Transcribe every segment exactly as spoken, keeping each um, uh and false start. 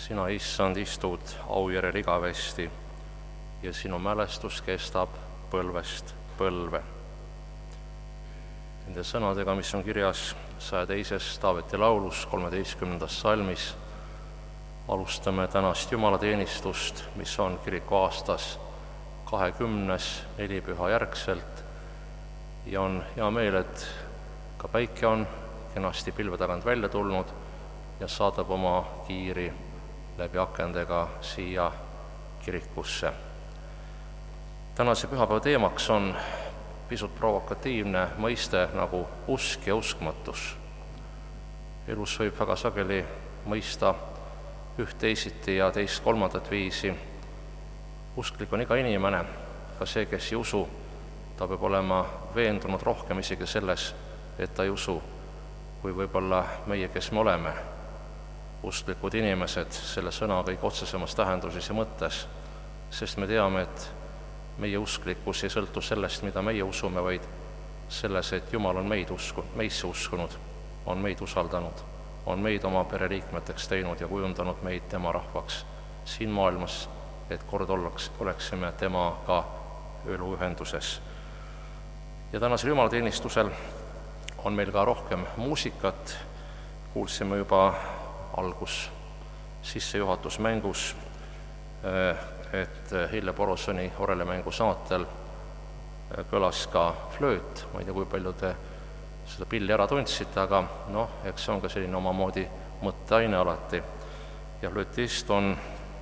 sina, issand, istud au järel igavesti ja sinu mälestus kestab põlvest põlve. Nende sõnadega, mis on kirjas saja teises Taaveti laulus kolmeteistkümnendas salmis, alustame tänast jumalateenistust, mis on kiriku aastas kahekümnes nelipüha järgselt ja on hea meel, et ka päike on kenasti pilve tagant välja tulnud ja saadab oma kiiri läbi akendega siia kirikusse. Tänase pühapäeva teemaks on pisut provokatiivne mõiste nagu usk ja uskmatus. Elus võib väga sageli mõista üht teisiti ja teist kolmandat viisi. Usklik on iga inimene, ka see, kes ei usu, ta peab olema veendunud rohkem isegi selles, et ta ei usu, kui võib-olla meie, kes me oleme, usklikud inimesed selle sõna kõige otsesemas tähenduses ja mõttes, sest me teame, et meie usklikkus ei sõltu sellest, mida meie usume, vaid selles, et Jumal on meid usku, meisse uskunud, on meid usaldanud, on meid oma pereliikmeteks teinud ja kujundanud meid tema rahvaks siin maailmas, et kord oleks, oleksime temaga eluühenduses. Ja tänasel jumalateenistusel on meil ka rohkem muusikat, kuulsime juba algus sissejuhatusmängus, et Hille Porosoni orelemängu saatel kõlas ka flööt, ma ei tea, kui palju te seda pilli ära tundsite, aga noh, eks see on ka selline omamoodi mõtteaine alati. Ja flöötist on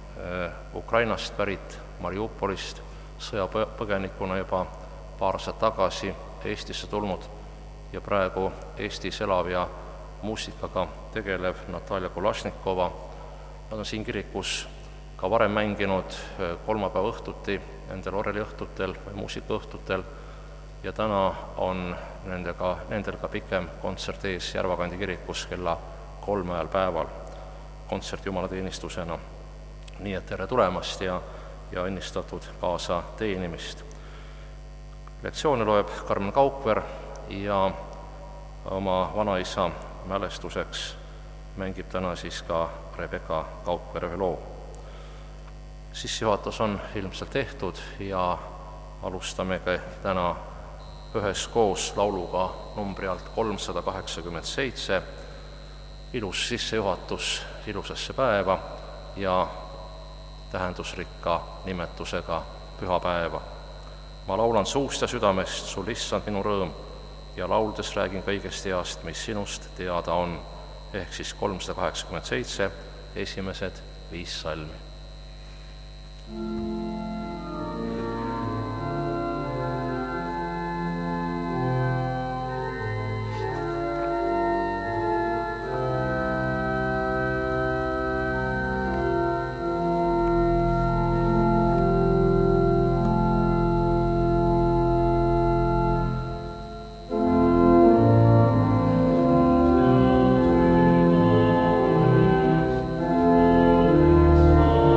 Ukrainast pärit Mariupolist sõjapõgenikuna juba paar aastat tagasi Eestisse tulnud ja praegu Eestis elav ja muusikaga tegelev Natalja Kulašnikova. Nad on siin kirikus ka varem mänginud kolmapäeva õhtuti, nendel oreliõhtutel või muusikaõhtutel ja täna on nendega, nendel ka pikem kontsert ees Järvakandi kirikus kella kolme ajal päeval kontsert jumalateenistusena. Nii et tere tulemast ja, ja õnnistatud kaasa teenimist. Lektsioone loeb Karmen Kaukver ja oma vanaisa mälestuseks mängib täna siis ka Rebecca Kaukver ühe loo. Sissejuhatus on ilmselt tehtud ja alustamegi täna üheskoos lauluga numbri alt kolmsada kaheksakümmend seitse. Ilus sissejuhatus ilusasse päeva ja tähendusrikka nimetusega pühapäeva. Ma laulan suust ja südamest, sul issand minu rõõm, ja lauldes räägin kõigest heast, mis sinust teada on, ehk siis kolmsada kaheksakümmend seitse, esimesed viis salmi. Oh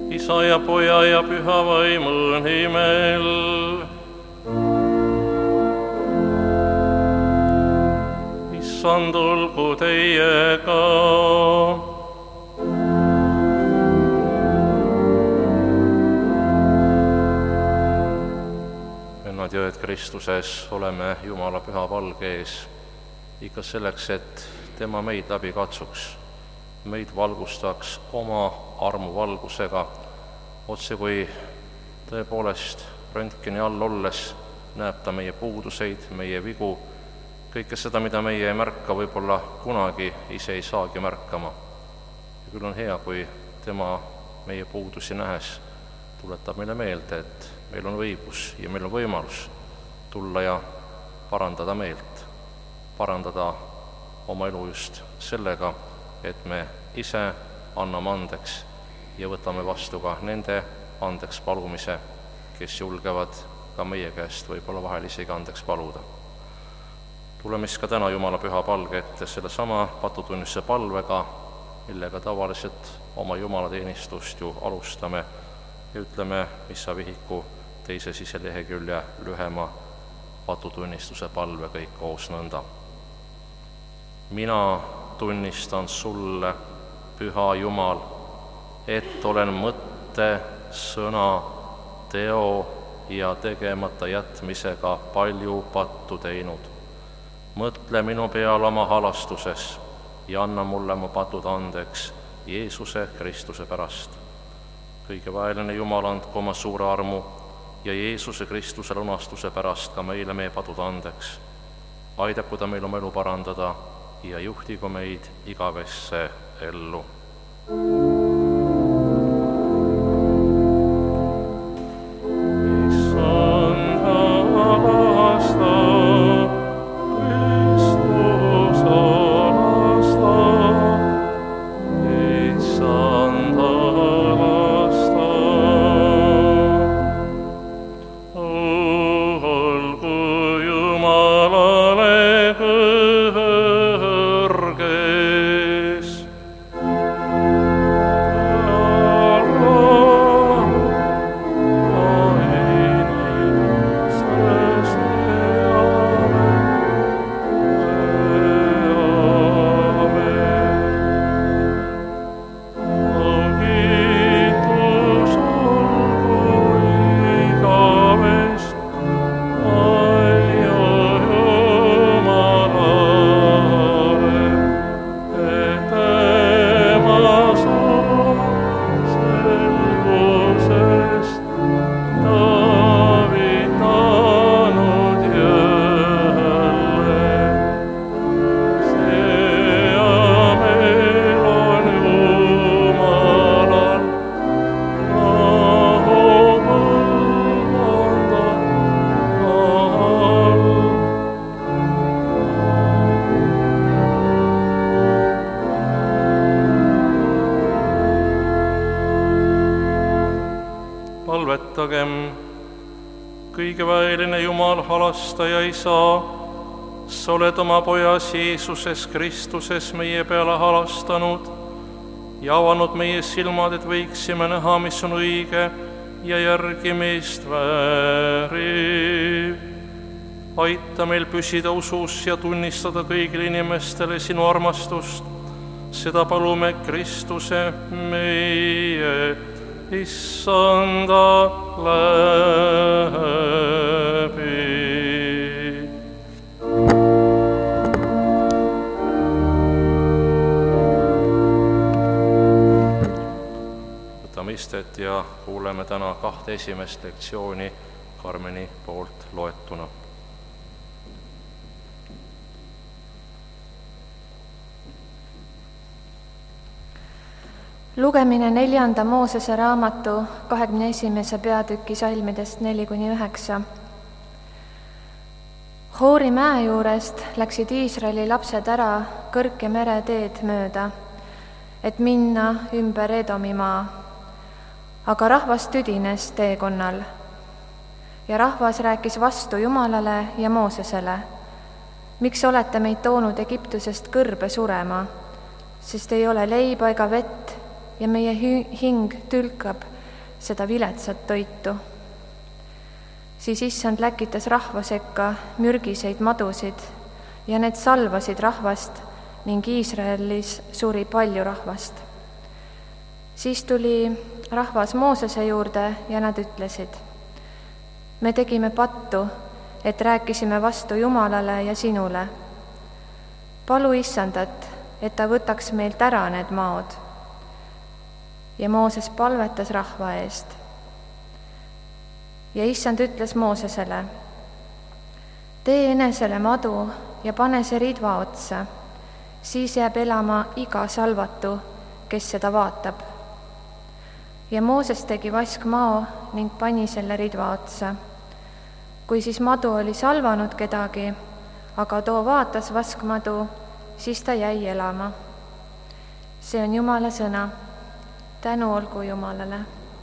Isa ja Poja ja Püha Vaimu nimel. Issand olgu teiega. Vennad ja õed Kristuses, oleme Jumala püha palge ees ikka selleks, et tema meid läbi katsuks, meid valgustaks oma armuvalgusega, otse kui tõepoolest röntgeni all olles näeb ta meie puuduseid, meie vigu, kõike seda, mida meie ei märka, võib-olla kunagi ise ei saagi märkama. Ja küll on hea, kui tema meie puudusi nähes tuletab meile meelde, et meil on õigus ja meil on võimalus tulla ja parandada meelt, parandada oma elu just sellega, et me ise anname andeks ja võtame vastu ka nende andeks palumise, kes julgevad ka meie käest võib-olla vahel isegi andeks paluda. Tuleme siis ka täna Jumala püha palge ette selle sama patutunnistuse palvega, millega tavaliselt oma jumalateenistust ju alustame ja ütleme missa vihiku teise siselehekülje lühema patutunnistuse palve kõik koos nõnda. Mina tunnistan sulle, püha Jumal, et olen mõtte, sõna, teo ja tegemata jätmisega palju pattu teinud. Mõtle minu peale oma halastuses ja anna mulle mu patud andeks Jeesuse Kristuse pärast. Kõige vaeline Jumal, andku oma suure armu ja Jeesuse Kristuse lunastuse pärast ka meile meie patud andeks. Aidaku ta meil oma elu parandada ja juhtigu meid igavesse ellu. Kõigeväeline Jumal, halastaja Isa, sa oled oma Pojas Jeesuses Kristuses meie peale halastanud ja avanud meie silmad, et võiksime näha, mis on õige ja järgimist vääriv. Aita meil püsida usus ja tunnistada kõigile inimestele sinu armastust. Seda palume Kristuse meie Issanda läbi. Võtame istet ja kuuleme täna kahte esimest lektsiooni Karmeni poolt loetuna. Lugemine neljanda Moosese raamatu kahekümne esimese peatüki salmidest neli kuni üheksa. Hoori mäe juurest läksid Iisraeli lapsed ära Kõrke mere teed mööda, et minna ümber Edomi maa. Aga rahvas tüdines teekonnal ja rahvas rääkis vastu Jumalale ja Moosesele. Miks olete meid toonud Egiptusest kõrbe surema, sest ei ole leiba ega vett ja meie hing tülkab seda viletsat toitu. Siis issand läkitas rahva sekka mürgiseid madusid ja need salvasid rahvast ning Iisraelis suri palju rahvast. Siis tuli rahvas Moosese juurde ja nad ütlesid: me tegime pattu, et rääkisime vastu Jumalale ja sinule. Palu issandat, et ta võtaks meilt ära need maod. Ja Mooses palvetas rahva eest. Ja issand ütles Moosesele: tee enesele madu ja pane see ridva otsa, siis jääb elama iga salvatu, kes seda vaatab. Ja Mooses tegi vaskmao ning pani selle ridva otsa. Kui siis madu oli salvanud kedagi, aga too vaatas vaskmadu, siis ta jäi elama. See on Jumala sõna. Tänu olgu Jumalale.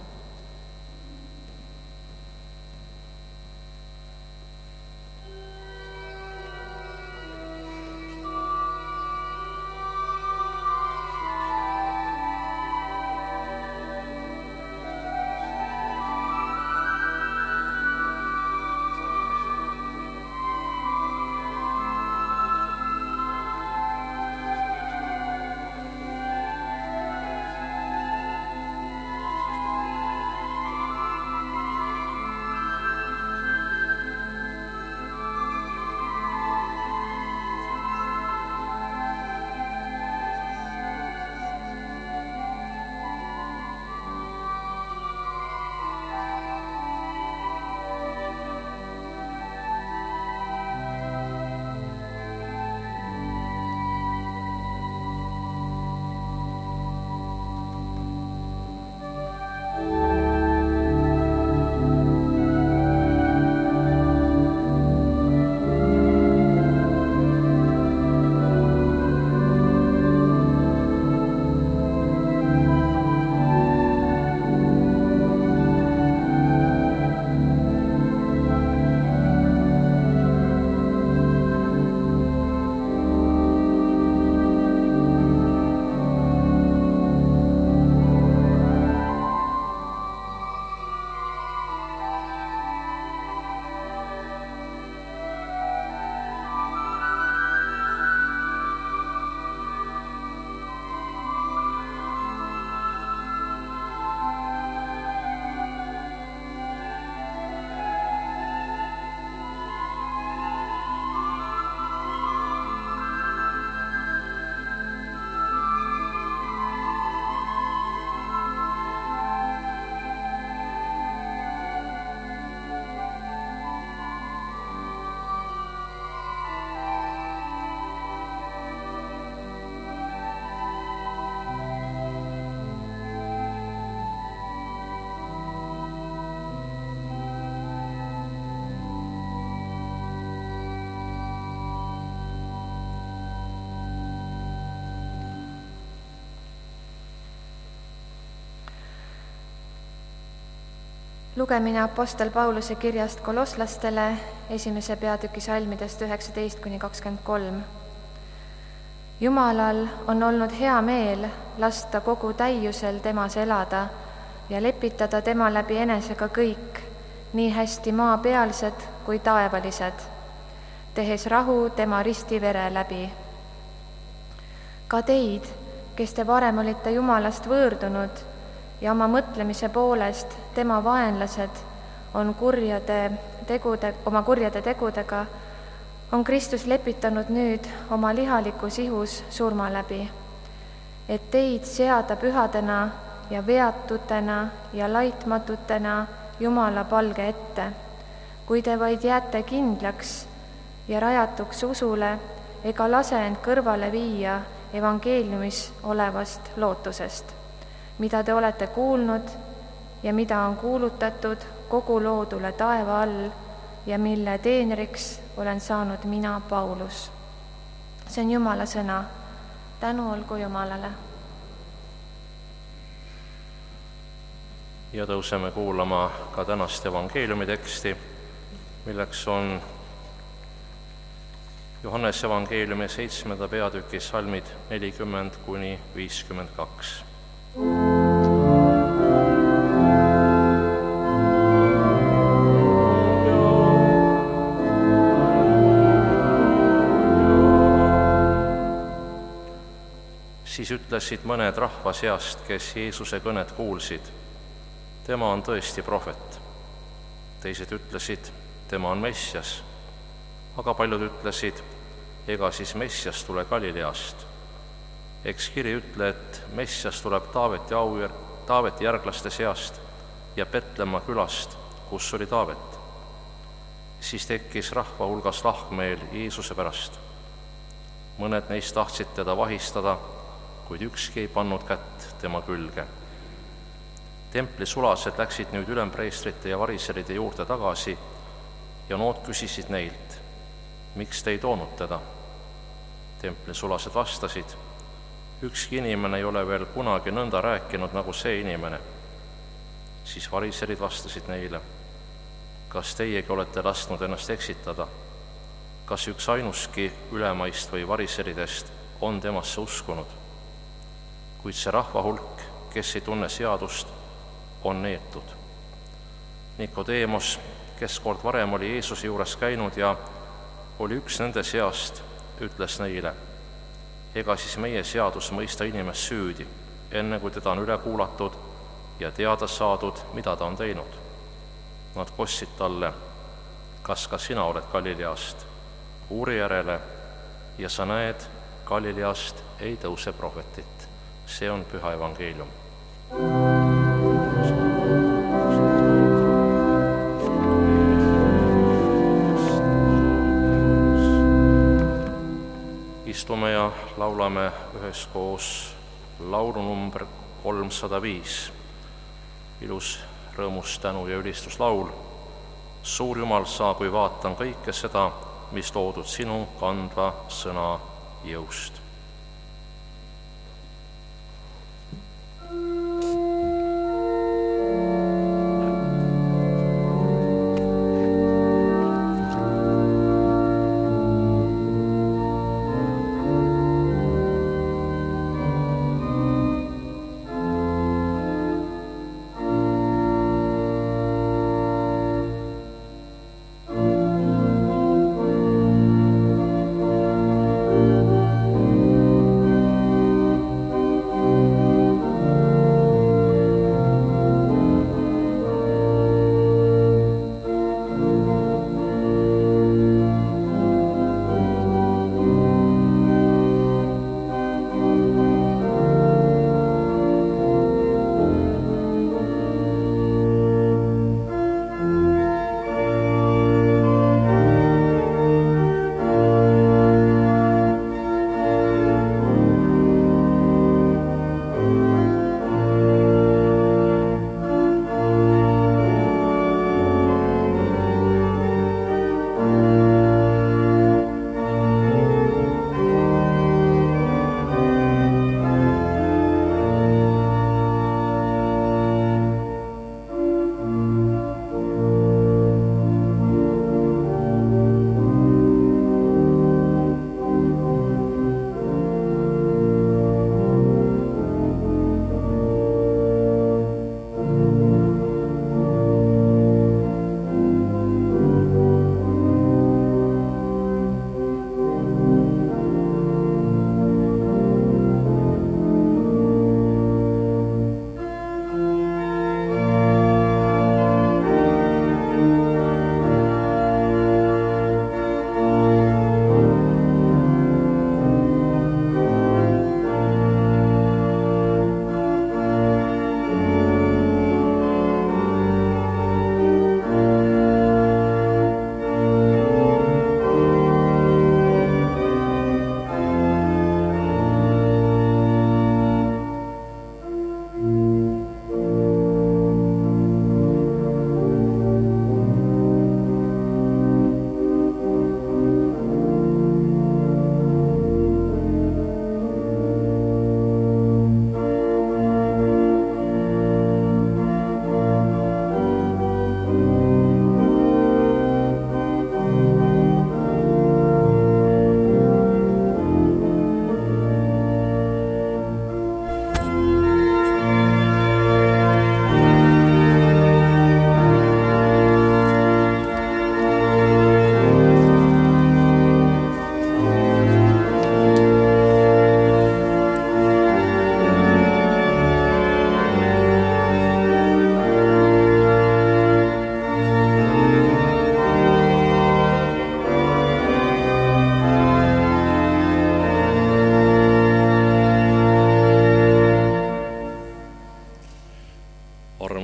Lugemine Apostel Pauluse kirjast kolosslastele esimese peatüki salmidest üheksateist kuni kakskümmend kolm. Jumalal on olnud hea meel lasta kogu täiusel temas elada ja lepitada tema läbi enesega kõik, nii hästi maapealsed kui taevalised, tehes rahu tema ristivere läbi. Ka teid, kes te varem olite Jumalast võõrdunud ja oma mõtlemise poolest tema vaenlased on kurjade tegude, oma kurjade tegudega, on Kristus lepitanud nüüd oma lihalikus ihus surma läbi, et teid seada pühadena ja veatutena ja laitmatutena Jumala palge ette, kui te vaid jääte kindlaks ja rajatuks usule ega lase end kõrvale viia evangeeliumis olevast lootusest, mida te olete kuulnud ja mida on kuulutatud kogu loodule taeva all ja mille teenriks olen saanud mina, Paulus. See on Jumala sõna. Tänu olgu Jumalale. Ja tõuseme kuulama ka tänast evangeeliumi teksti, milleks on Johannese evangeeliumi seitsmenda peatüki salmid nelikümmend kuni viiskümmend kaks. Siis ütlesid mõned rahva seast, kes Jeesuse kõnet kuulsid: tema on tõesti prohvet. Teised ütlesid: tema on Messias. Aga paljud ütlesid: ega siis Messias tule Galileast. Eks kiri ütle, et Messias tuleb Taaveti au, Taaveti järglaste seast ja Petlemma külast, kus oli Taavet. Siis tekkis rahva hulgas lahkmeel Jeesuse pärast. Mõned neist tahtsid teda vahistada, kuid ükski ei pannud kätt tema külge. Templi sulased läksid nüüd ülempreestrite ja variseride juurde tagasi ja nood küsisid neilt: miks te ei toonud teda? Templi sulased vastasid: ükski inimene ei ole veel kunagi nõnda rääkinud nagu see inimene. Siis variserid vastasid neile: kas teiegi olete lasknud ennast eksitada? Kas üks ainuski ülemaist või variseridest on temasse uskunud? Kuid see rahva hulk, kes ei tunne seadust, on neetud. Nikodeemos, kes kord varem oli Jeesuse juures käinud ja oli üks nende seast, ütles neile: ega siis meie seadus mõista inimest süüdi, enne kui teda on üle kuulatud ja teada saadud, mida ta on teinud. Nad kostsid talle: kas ka sina oled Galileast? Uuri järele ja sa näed, Galileast ei tõuse prohvetit. See on püha evangeelium. Istume ja laulame üheskoos laulu number kolmsada viis. Ilus rõõmus, tänu ja ülistuslaul. Suur Jumal, sa, kui vaatan kõike seda, mis loodud sinu kandva sõna jõust. Thank you.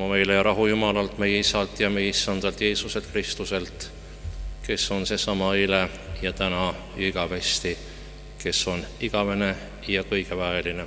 armu meile ja rahu Jumalalt, meie Isalt ja meie Issandalt Jeesuselt Kristuselt, kes on seesama eile ja täna ja igavesti, kes on igavene ja kõigeväeline.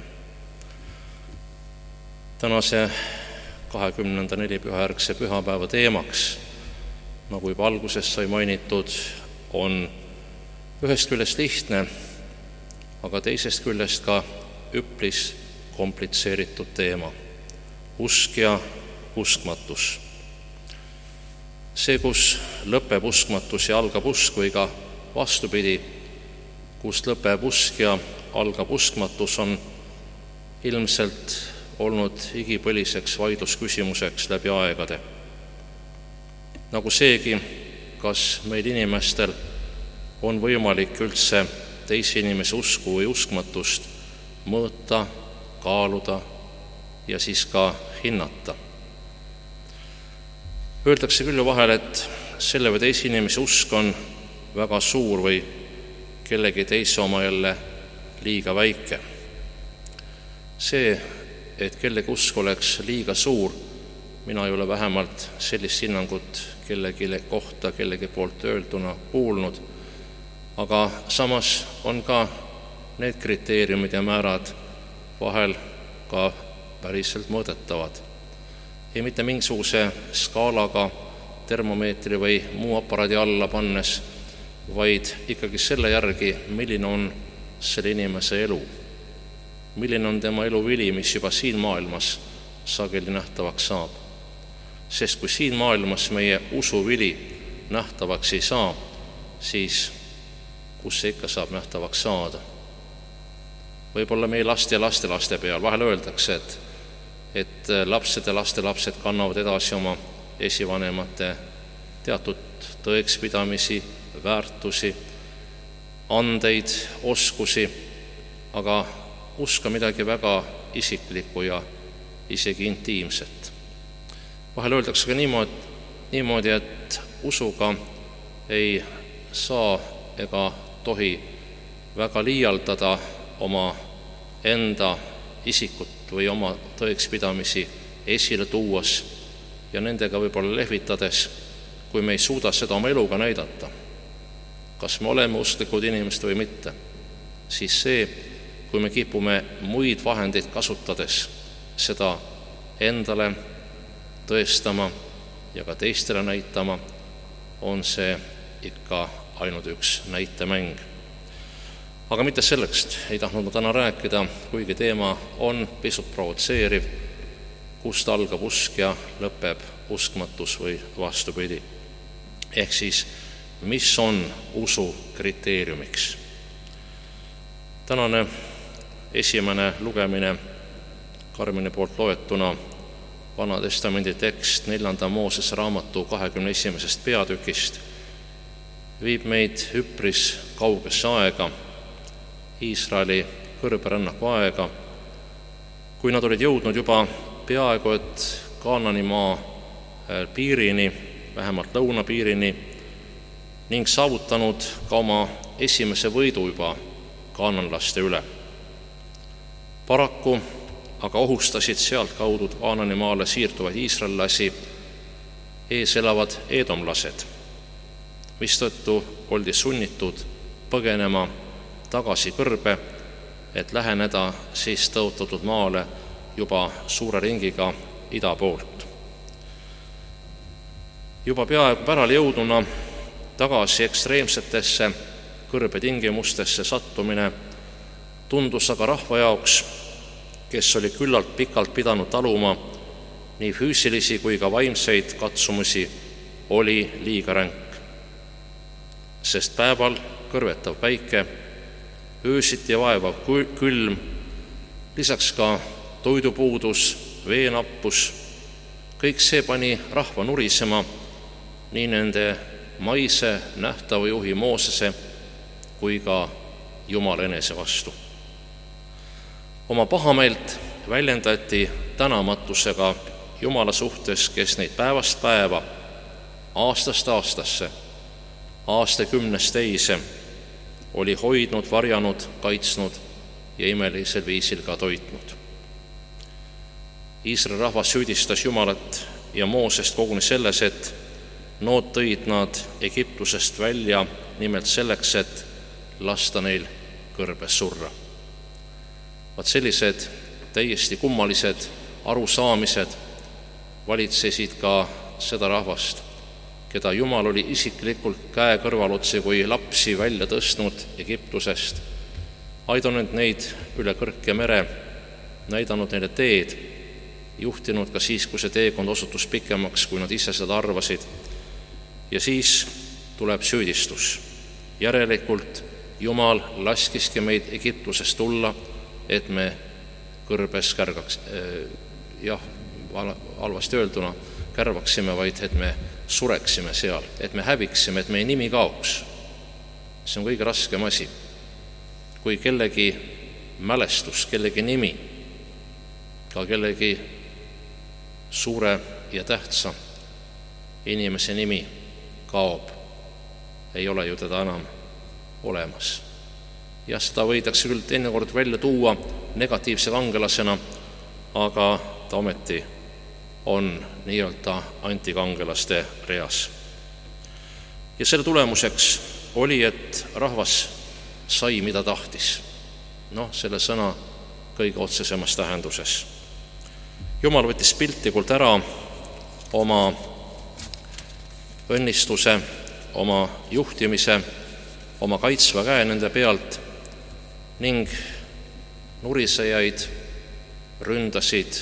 Tänase kahekümnenda nelipühajärgse pühapäeva teemaks, nagu juba alguses sai mainitud, on ühest küljest lihtne, aga teisest küljest ka üpris komplitseeritud teema. Usk ja uskmatus. See, kus lõpeb uskmatus ja algab usk või ka vastupidi, kus lõpeb usk ja algab uskmatus, on ilmselt olnud igipõliseks vaidlusküsimuseks läbi aegade. Nagu seegi, kas meil inimestel on võimalik üldse teise inimese usku või uskmatust mõõta, kaaluda ja siis ka hinnata. Öeldakse küll ju vahel, et selle või teise inimese usk on väga suur või kellegi teise oma jälle liiga väike. See, et kellegi usk oleks liiga suur, mina ei ole vähemalt sellist hinnangut kellegi kohta, kellegi poolt öelduna kuulnud, aga samas on ka need kriteeriumid ja määrad vahel ka päriselt mõõdetavad. Ja mitte mingisuguse skaalaga, termomeetri või muu aparaadi alla pannes, vaid ikkagi selle järgi, milline on selle inimese elu. Milline on tema elu vili, mis juba siin maailmas sageli nähtavaks saab. Sest kui siin maailmas meie usuvili nähtavaks ei saa, siis kus see ikka saab nähtavaks saada? Võib-olla meie laste ja laste laste peal vahel öeldakse, et, et lapsed ja laste lapsed kannavad edasi oma esivanemate teatud tõekspidamisi, väärtusi, andeid, oskusi, aga uska midagi väga isiklikku ja isegi intiimset. Vahel öeldakse ka niimoodi, niimoodi, et usuga ei saa ega tohi väga liialdada oma enda isikut või oma tõekspidamisi esile tuues ja nendega võib-olla lehvitades, kui me ei suuda seda oma eluga näidata. Kas me oleme usklikud inimesed või mitte, siis see, kui me kipume muid vahendeid kasutades seda endale tõestama ja ka teistele näitama, on see ikka ainult üks näitemäng. Aga mitte selleks ei tahtnud ma täna rääkida, kuigi teema on pisut provotseeriv, kust algab usk ja lõpeb uskmatus või vastupidi. Ehk siis, mis on usu kriteeriumiks? Tänane esimene lugemine Karmini poolt loetuna Vana Testamendi tekst neljanda Moosese raamatu kahekümne esimesest peatükist viib meid üpris kaugesse aega, Iisraeli kõrberännaku aega, kui nad olid jõudnud juba peaaegu et Kaananimaa piirini, vähemalt lõunapiirini, ning saavutanud ka oma esimese võidu juba kaananlaste üle. Paraku aga ohustasid sealt kaudu Kaananimaale siirduvaid iisraellasi ees elavad eedomlased, mistõttu oldi sunnitud põgenema tagasi kõrbe, et läheneda siis tõotatud maale juba suure ringiga ida poolt. Juba peaaegu pärale jõuduna tagasi ekstreemsetesse kõrbetingimustesse sattumine tundus aga rahva jaoks, kes oli küllalt pikalt pidanud taluma nii füüsilisi kui ka vaimseid katsumusi, oli liiga ränk. Sest päeval kõrvetav päike, öösiti vaevav külm, lisaks ka toidupuudus, veenappus, kõik see pani rahva nurisema nii nende maise nähtava juhi Moosese kui ka Jumala enese vastu. Oma pahameelt väljendati tänamatusega Jumala suhtes, kes neid päevast päeva, aastast aastasse, aastakümnest teise oli hoidnud, varjanud, kaitsnud ja imelisel viisil ka toitnud. Iisraeli rahvas süüdistas Jumalat ja Moosest koguni selles, et nood tõid nad Egiptusest välja nimelt selleks, et lasta neil kõrbes surra. Vaat sellised täiesti kummalised arusaamised valitsesid ka seda rahvast, keda Jumal oli isiklikult käe kõrvalotsi kui lapsi välja tõstnud Egiptusest, aidanud neid üle kõrke mere, näidanud neile teed, juhtinud ka siis, kui see teekond osutus pikemaks, kui nad ise seda arvasid. Ja siis tuleb süüdistus. Järelikult Jumal laskiski meid Egiptusest tulla, et me kõrbes kärgaks, jah, halvasti öelduna, kärvaksime, vaid et me sureksime seal, et me häviksime, et meie nimi kaoks. See on kõige raskem asi. Kui kellegi mälestus, kellegi nimi, ka kellegi suure ja tähtsa inimese nimi kaob, ei ole ju teda enam olemas. Ja seda võidakse küll teinekord välja tuua negatiivse kangelasena, aga ta ometi on nii-öelda antikangelaste reas. Ja selle tulemuseks oli, et rahvas sai, mida tahtis. Noh, selle sõna kõige otsesemas tähenduses. Jumal võttis piltlikult ära oma õnnistuse, oma juhtimise, oma kaitsva käe nende pealt ning nurisejaid ründasid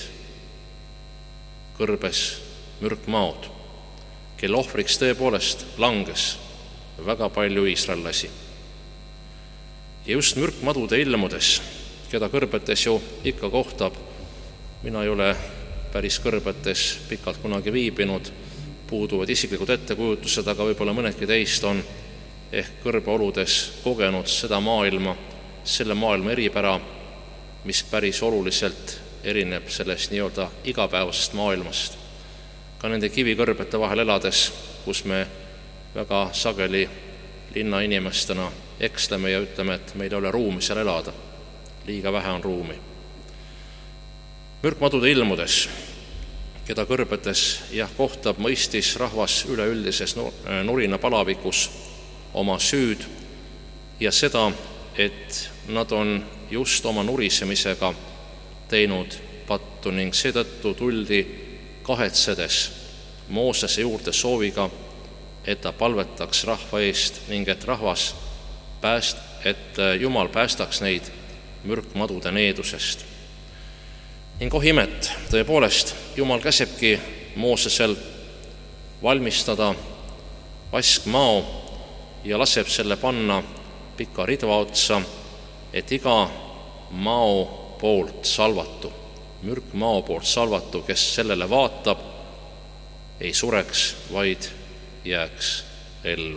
kõrbes mürkmaod, kelle ohvriks tõepoolest langes väga palju iisraellasi. Ja just mürkmadude ilmudes, keda kõrbetes ju ikka kohtab, mina ei ole päris kõrbetes pikalt kunagi viibinud, puuduvad isiklikud ettekujutused, aga võib-olla mõnedki teist on ehk kõrbeoludes kogenud seda maailma, selle maailma eripära, mis päris oluliselt erineb sellest nii-öelda igapäevasest maailmast. Ka nende kivikõrbete vahel elades, kus me väga sageli linnainimestena eksleme ja ütleme, et meil ei ole ruumi seal elada, liiga vähe on ruumi. Mürkmadude ilmudes, keda kõrbetes jah kohtab, mõistis rahvas üleüldises nurina palavikus oma süüd ja seda, et nad on just oma nurisemisega teinud pattu ning seetõttu tuldi kahetsedes Moosese juurde sooviga, et ta palvetaks rahva eest ning et rahvas pääst, et Jumal päästaks neid mürkmadude needusest. Ning oh imet, tõepoolest, Jumal käsebki Moosesel valmistada vaskmao ja laseb selle panna pika ridva otsa, et iga mao poolt salvatu, mürkmao poolt salvatu, kes sellele vaatab, ei sureks, vaid jääks ellu.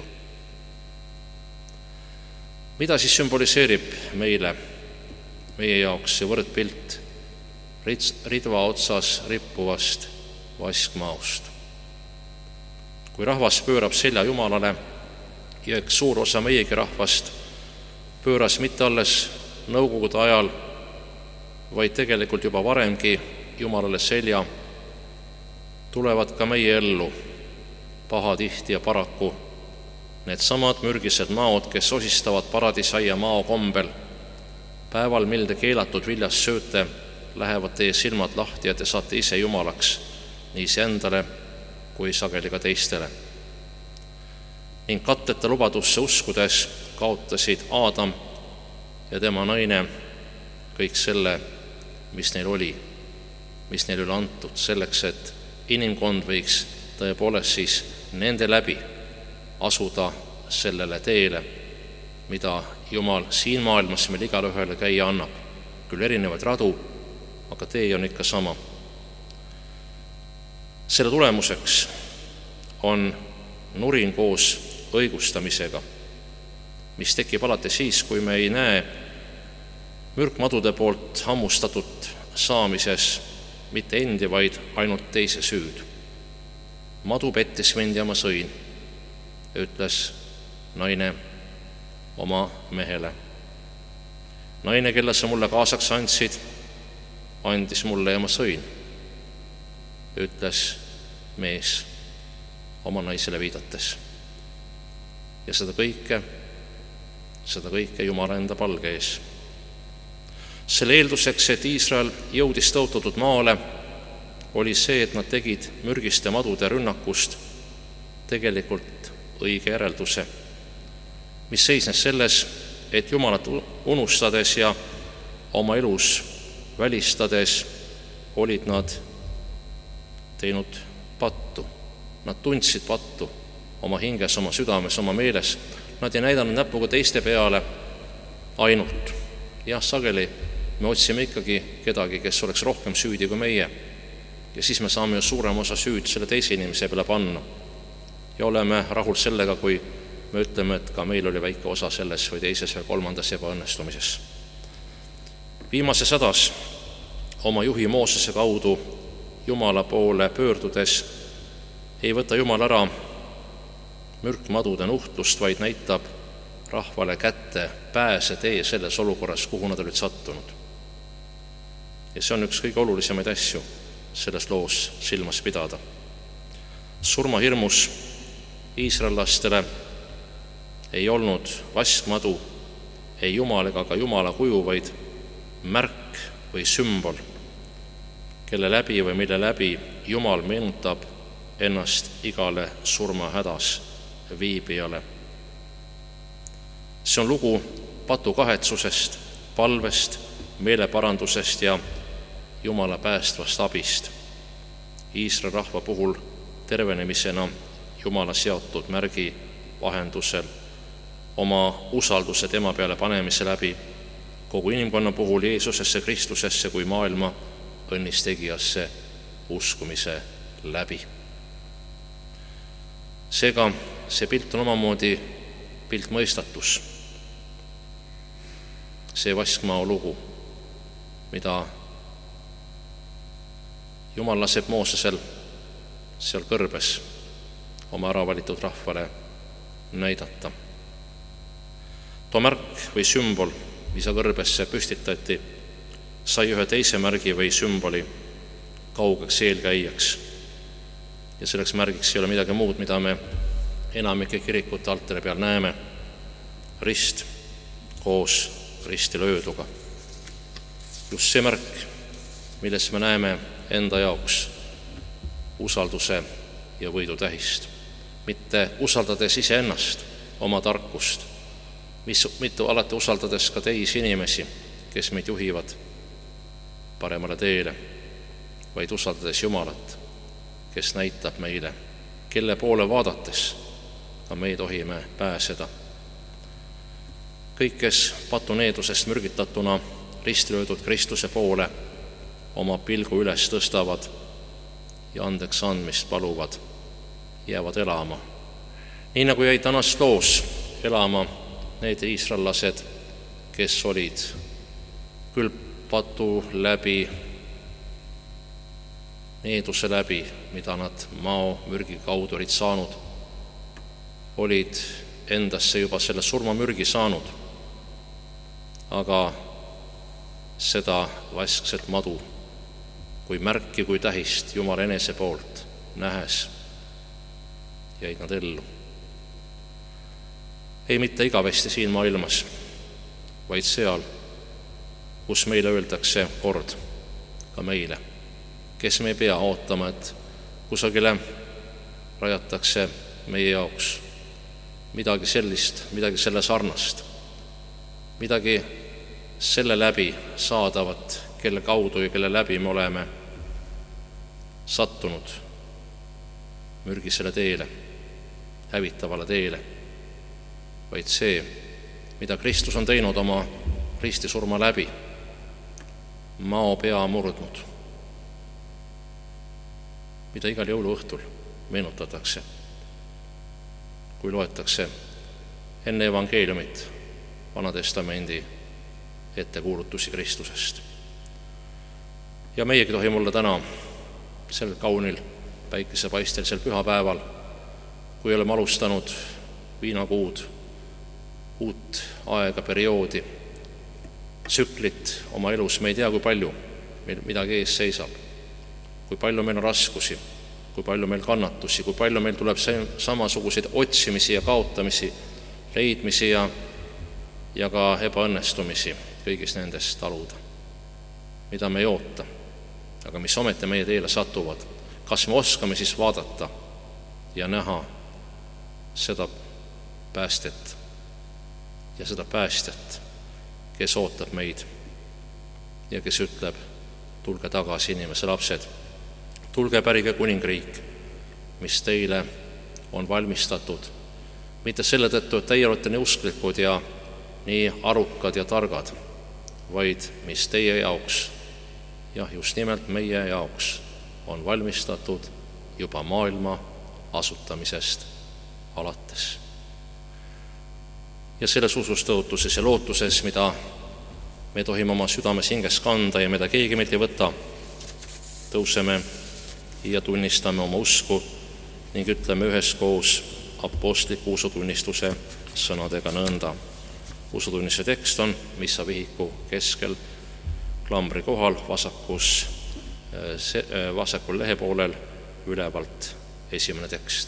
Mida siis sümboliseerib meile, meie jaoks see võrdpilt ridva otsas rippuvast vaskmaost? Kui rahvas pöörab selja Jumalale ja eks suur osa meiegi rahvast pööras mitte alles nõukogude ajal, vaid tegelikult juba varemgi Jumalale selja, tulevad ka meie ellu pahatihti ja paraku need samad mürgised maod, kes osistavad paradiisaia mao kombel. Päeval, mil te keelatud viljas sööte, lähevad teie silmad lahti ja te saate ise Jumalaks nii iseendale kui sageli ka teistele. Ning katteta lubadusse uskudes kaotasid Aadam ja tema naine kõik selle, mis neil oli, mis neil oli antud, selleks, et inimkond võiks tõepoolest siis nende läbi asuda sellele teele, mida Jumal siin maailmas meil igale ühele käia annab. Küll erinevaid radu, aga tee on ikka sama. Selle tulemuseks on nurin koos õigustamisega, mis tekib alati siis, kui me ei näe mürkmadude poolt hammustatud saamises mitte endi, vaid ainult teise süüd. Madu pettis mind ja ma sõin, ütles naine oma mehele. Naine, kelle sa mulle kaasaks andsid, andis mulle ja ma sõin, ütles mees oma naisele viidates. Ja seda kõike, seda kõike Jumala enda palge ees. Selle eelduseks, et Iisrael jõudis tõotatud maale, oli see, et nad tegid mürgiste madude rünnakust tegelikult õige järelduse, mis seisnes selles, et Jumalat unustades ja oma elus välistades olid nad teinud pattu. Nad tundsid pattu oma hinges, oma südames, oma meeles. Nad ei näidanud näpuga teiste peale ainult. Jah, sageli me otsime ikkagi kedagi, kes oleks rohkem süüdi kui meie. Ja siis me saame ju suurem osa süüd selle teise inimese peale panna. Ja oleme rahul sellega, kui me ütleme, et ka meil oli väike osa selles või teises või kolmandas ebaõnnestumises. Viimases hädas oma juhi Moosese kaudu Jumala poole pöördudes ei võta Jumal ära mürkmadude nuhtlust, vaid näitab rahvale kätte pääse tee selles olukorras, kuhu nad olid sattunud. Ja see on üks kõige olulisemaid asju selles loos silmas pidada. Surmahirmus iisraellastele ei olnud vaskmadu, ei Jumal ega ka Jumala kuju, vaid märk või sümbol, kelle läbi või mille läbi Jumal meenutab ennast igale surmahädas viibijale. See on lugu patu kahetsusest, palvest, meeleparandusest ja Jumala päästvast abist. Iisraeli rahva puhul tervenemisena Jumala seotud märgi vahendusel, oma usalduse tema peale panemise läbi, kogu inimkonna puhul Jeesusesse Kristusesse kui maailma õnnistegijasse uskumise läbi. Seega see pilt on omamoodi pilt mõistatus. See vaskmaa lugu, mida Jumal laseb Moosesel seal kõrbes oma äravalitud rahvale näidata. Too märk või sümbol, mis kõrbesse püstitati, sai ühe teise märgi või sümboli kaugeks eelkäijaks. Ja selleks märgiks ei ole midagi muud, mida me enamike kirikute altari peal näeme. Rist koos risti lööduga. Just see märk, milles me näeme enda jaoks usalduse ja võidu tähist. Mitte usaldades iseennast, oma tarkust, mitte alati usaldades ka teisi inimesi, kes meid juhivad paremale teele, vaid usaldades Jumalat, kes näitab meile, kelle poole vaadates ka me tohime pääseda. Kõik, kes patuneedusest mürgitatuna ristilöödud Kristuse poole oma pilgu üles tõstavad ja andeks andmist paluvad, jäävad elama. Nii nagu jäid tänast loos elama need iisraellased, kes olid küll patu läbi, needuse läbi, mida nad mao mürgi kaudu olid saanud, olid endasse juba selle surmamürgi saanud, aga seda vaskset madu kui märki, kui tähist Jumala enese poolt nähes jäid nad ellu. Ei mitte igavesti siin maailmas, vaid seal, kus meile öeldakse kord ka meile, kes me ei pea ootama, et kusagile rajatakse meie jaoks midagi sellist, midagi selle sarnast, midagi selle läbi saadavat, kelle kaudu ja kelle läbi me oleme sattunud mürgisele teele, hävitavale teele, vaid see, mida Kristus on teinud oma ristisurma läbi, mao pea murdnud, mida igal jõuluõhtul meenutatakse, kui loetakse enne evangeeliumit Vana Testamendi ettekuulutusi Kristusest. Ja meiegi tohime olla täna sel kaunil päikesepaistelisel pühapäeval, kui oleme alustanud viinakuud, uut aega, perioodi, tsüklit oma elus, me ei tea, kui palju meil midagi ees seisab, kui palju meil on raskusi, kui palju meil kannatusi, kui palju meil tuleb samasuguseid otsimisi ja kaotamisi, leidmisi ja, ja ka ebaõnnestumisi kõigis nendest taluda, mida me ei oota, aga mis ometi meie teele satuvad. Kas me oskame siis vaadata ja näha seda päästet ja seda päästjat, kes ootab meid ja kes ütleb, tulge tagasi, inimese lapsed, tulge pärige kuningriik, mis teile on valmistatud, mitte selle tõttu, et teie olete nii usklikud ja nii arukad ja targad, vaid mis teie jaoks, jah, just nimelt meie jaoks on valmistatud juba maailma asutamisest alates. Ja selles usustõotuses ja lootuses, mida me tohime oma südames hinges kanda ja mida keegi meilt ei võta, tõuseme ja tunnistame oma usku ning ütleme üheskoos apostliku usutunnistuse sõnadega nõnda. Usutunnistuse tekst on missa vihiku keskel klambri kohal vasakus, vasakul lehepoolel ülevalt esimene tekst.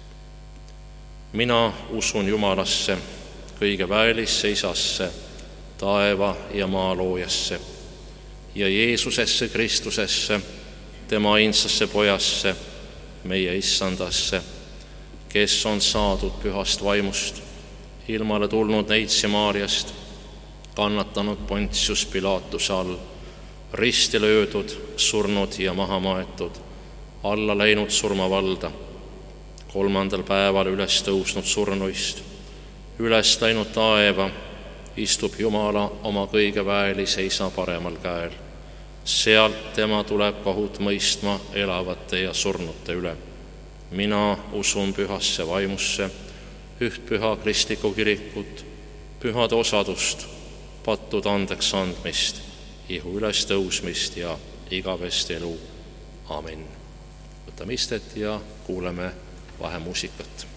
Mina usun Jumalasse, kõige väelisse Isasse, taeva ja maa loojasse ja Jeesusesse Kristusesse, tema ainsasse pojasse, meie issandasse, kes on saadud pühast vaimust, ilmale tulnud neitsi Maariast, kannatanud Pontius Pilatuse all, risti löödud, surnud ja maha maetud, alla läinud surmavalda, kolmandal päeval üles tõusnud surnuist, üles läinud taeva, istub Jumala oma kõige väelise Isa paremal käel. Sealt tema tuleb kohut mõistma elavate ja surnute üle. Mina usun pühasse vaimusse, üht püha kristlikku kirikut, pühade osadust, pattude andeks andmist, ihu üles tõusmist ja igavest elu. Amen. Võtame istet ja kuuleme vahemuusikat.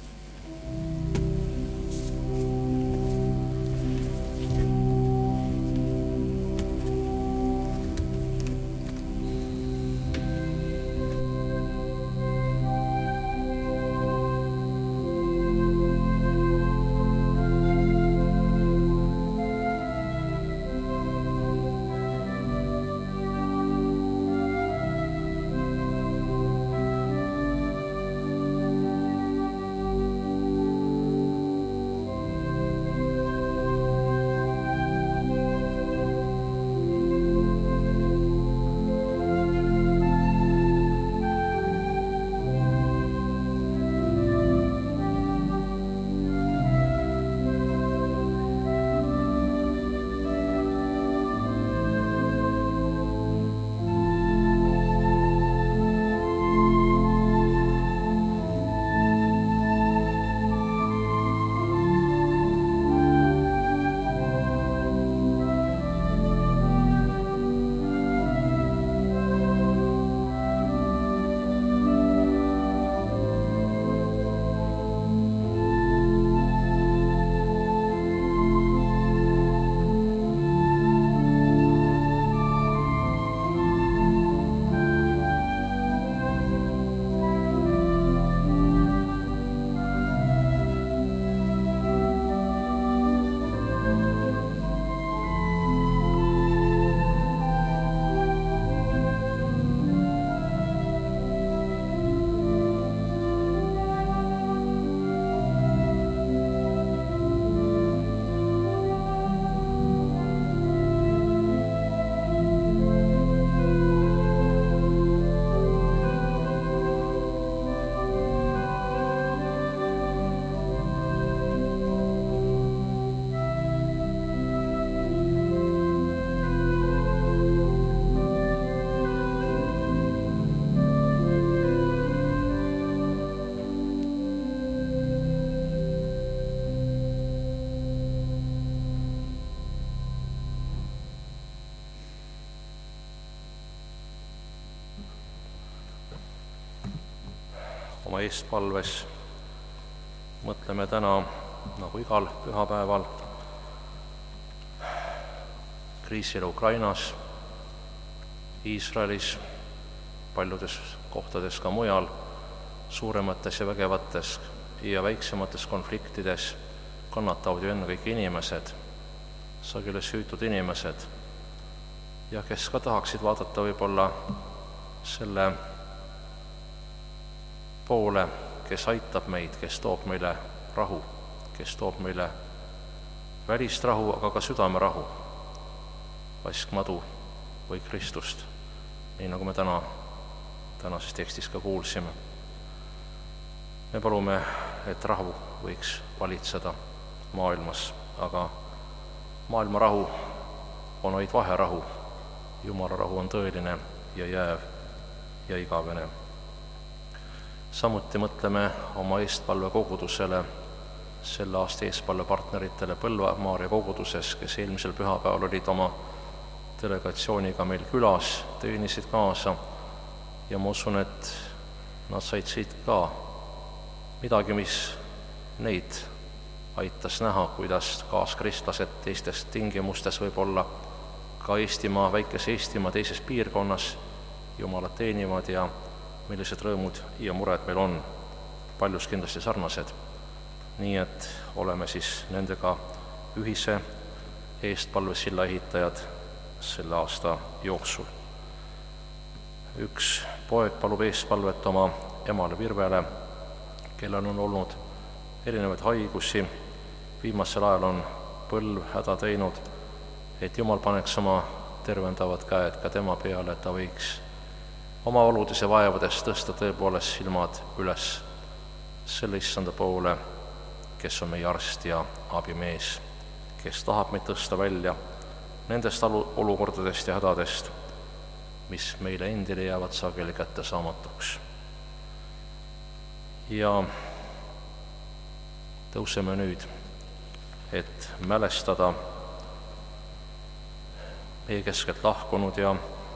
Oma eestpalves mõtleme täna, nagu igal pühapäeval, kriisile Ukrainas, Iisraelis paljudes kohtades ka mujal, suuremates ja vägevates ja väiksemates konfliktides kannatavad ju ennekõike inimesed, sageli süütud inimesed, ja kes ka tahaksid vaadata võib-olla selle poole, kes aitab meid, kes toob meile rahu, kes toob meile välist rahu, aga ka südamerahu, vaskmadu või Kristust, nii nagu me täna, tänases tekstis ka kuulsime. Me palume, et rahu võiks valitseda maailmas, aga maailma rahu on vaid vaherahu. Jumala rahu on tõeline ja jääv ja igavene. Samuti mõtleme oma eestpalve kogudusele, selle aasta eestpalvepartneritele Põlva Maarja koguduses, kes eelmisel pühapäeval olid oma delegatsiooniga meil külas, teenisid kaasa, ja ma usun, et nad said siit ka midagi, mis neid aitas näha, kuidas kaaskristlased teistes tingimustes võib-olla ka Eestimaa, väikese Eestimaa teises piirkonnas Jumalat teenivad ja millised rõõmud ja mured meil on, paljus kindlasti sarnased. Nii et oleme siis nendega ühise eestpalvesilla ehitajad selle aasta jooksul. Üks poeg palub eestpalvet oma emale Virvele, kellel on olnud erinevaid haigusi. Viimasel ajal on põlv häda teinud, et Jumal paneks oma tervendavad käed ka tema peale, et ta võiks oma oludes ja vaevades tõsta tõepoolest silmad üles selle issanda poole, kes on meie arst ja abimees, kes tahab meid tõsta välja nendest olukordadest ja hädadest, mis meile endile jäävad sageli kättesaamatuks. Ja tõuseme nüüd, et mälestada meie keskelt lahkunud ja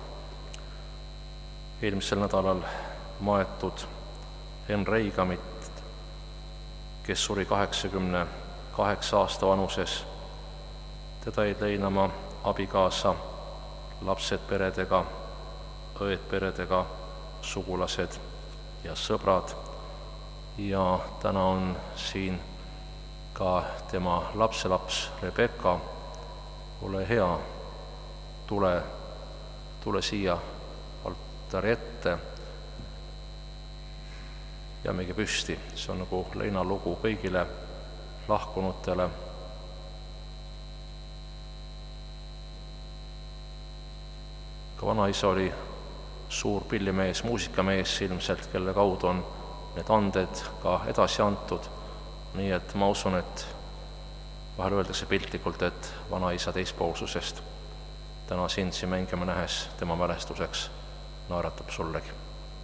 eelmisel nädalal maetud Henn Reigamit, kes suri kaheksakümne kaheksa aasta vanuses. Teda jäid leinama abikaasa, lapsed peredega, õed peredega, sugulased ja sõbrad. Ja täna on siin ka tema lapselaps Rebecca. Ole hea, tule, tule siia altari ette, jäämegi püsti. See on nagu leinalugu kõigile lahkunutele. Ka vanaisa oli suur pillimees, muusikamees ilmselt, kelle kaudu on need anded ka edasi antud. Nii et ma usun, et vahel öeldakse piltlikult, et vanaisa teispoolsusest täna sind siin mängima nähes tema mälestuseks naeratab sullegi.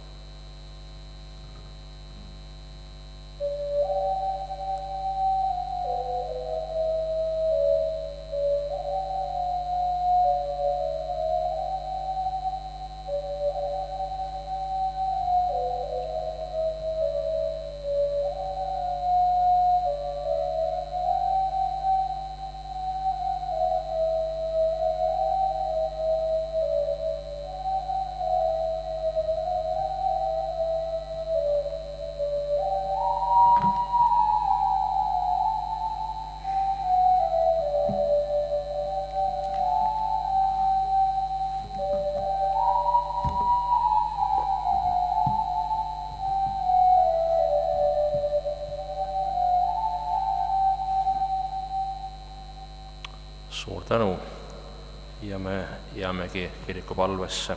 Suur tänu ja me jäämegi kirikupalvesse.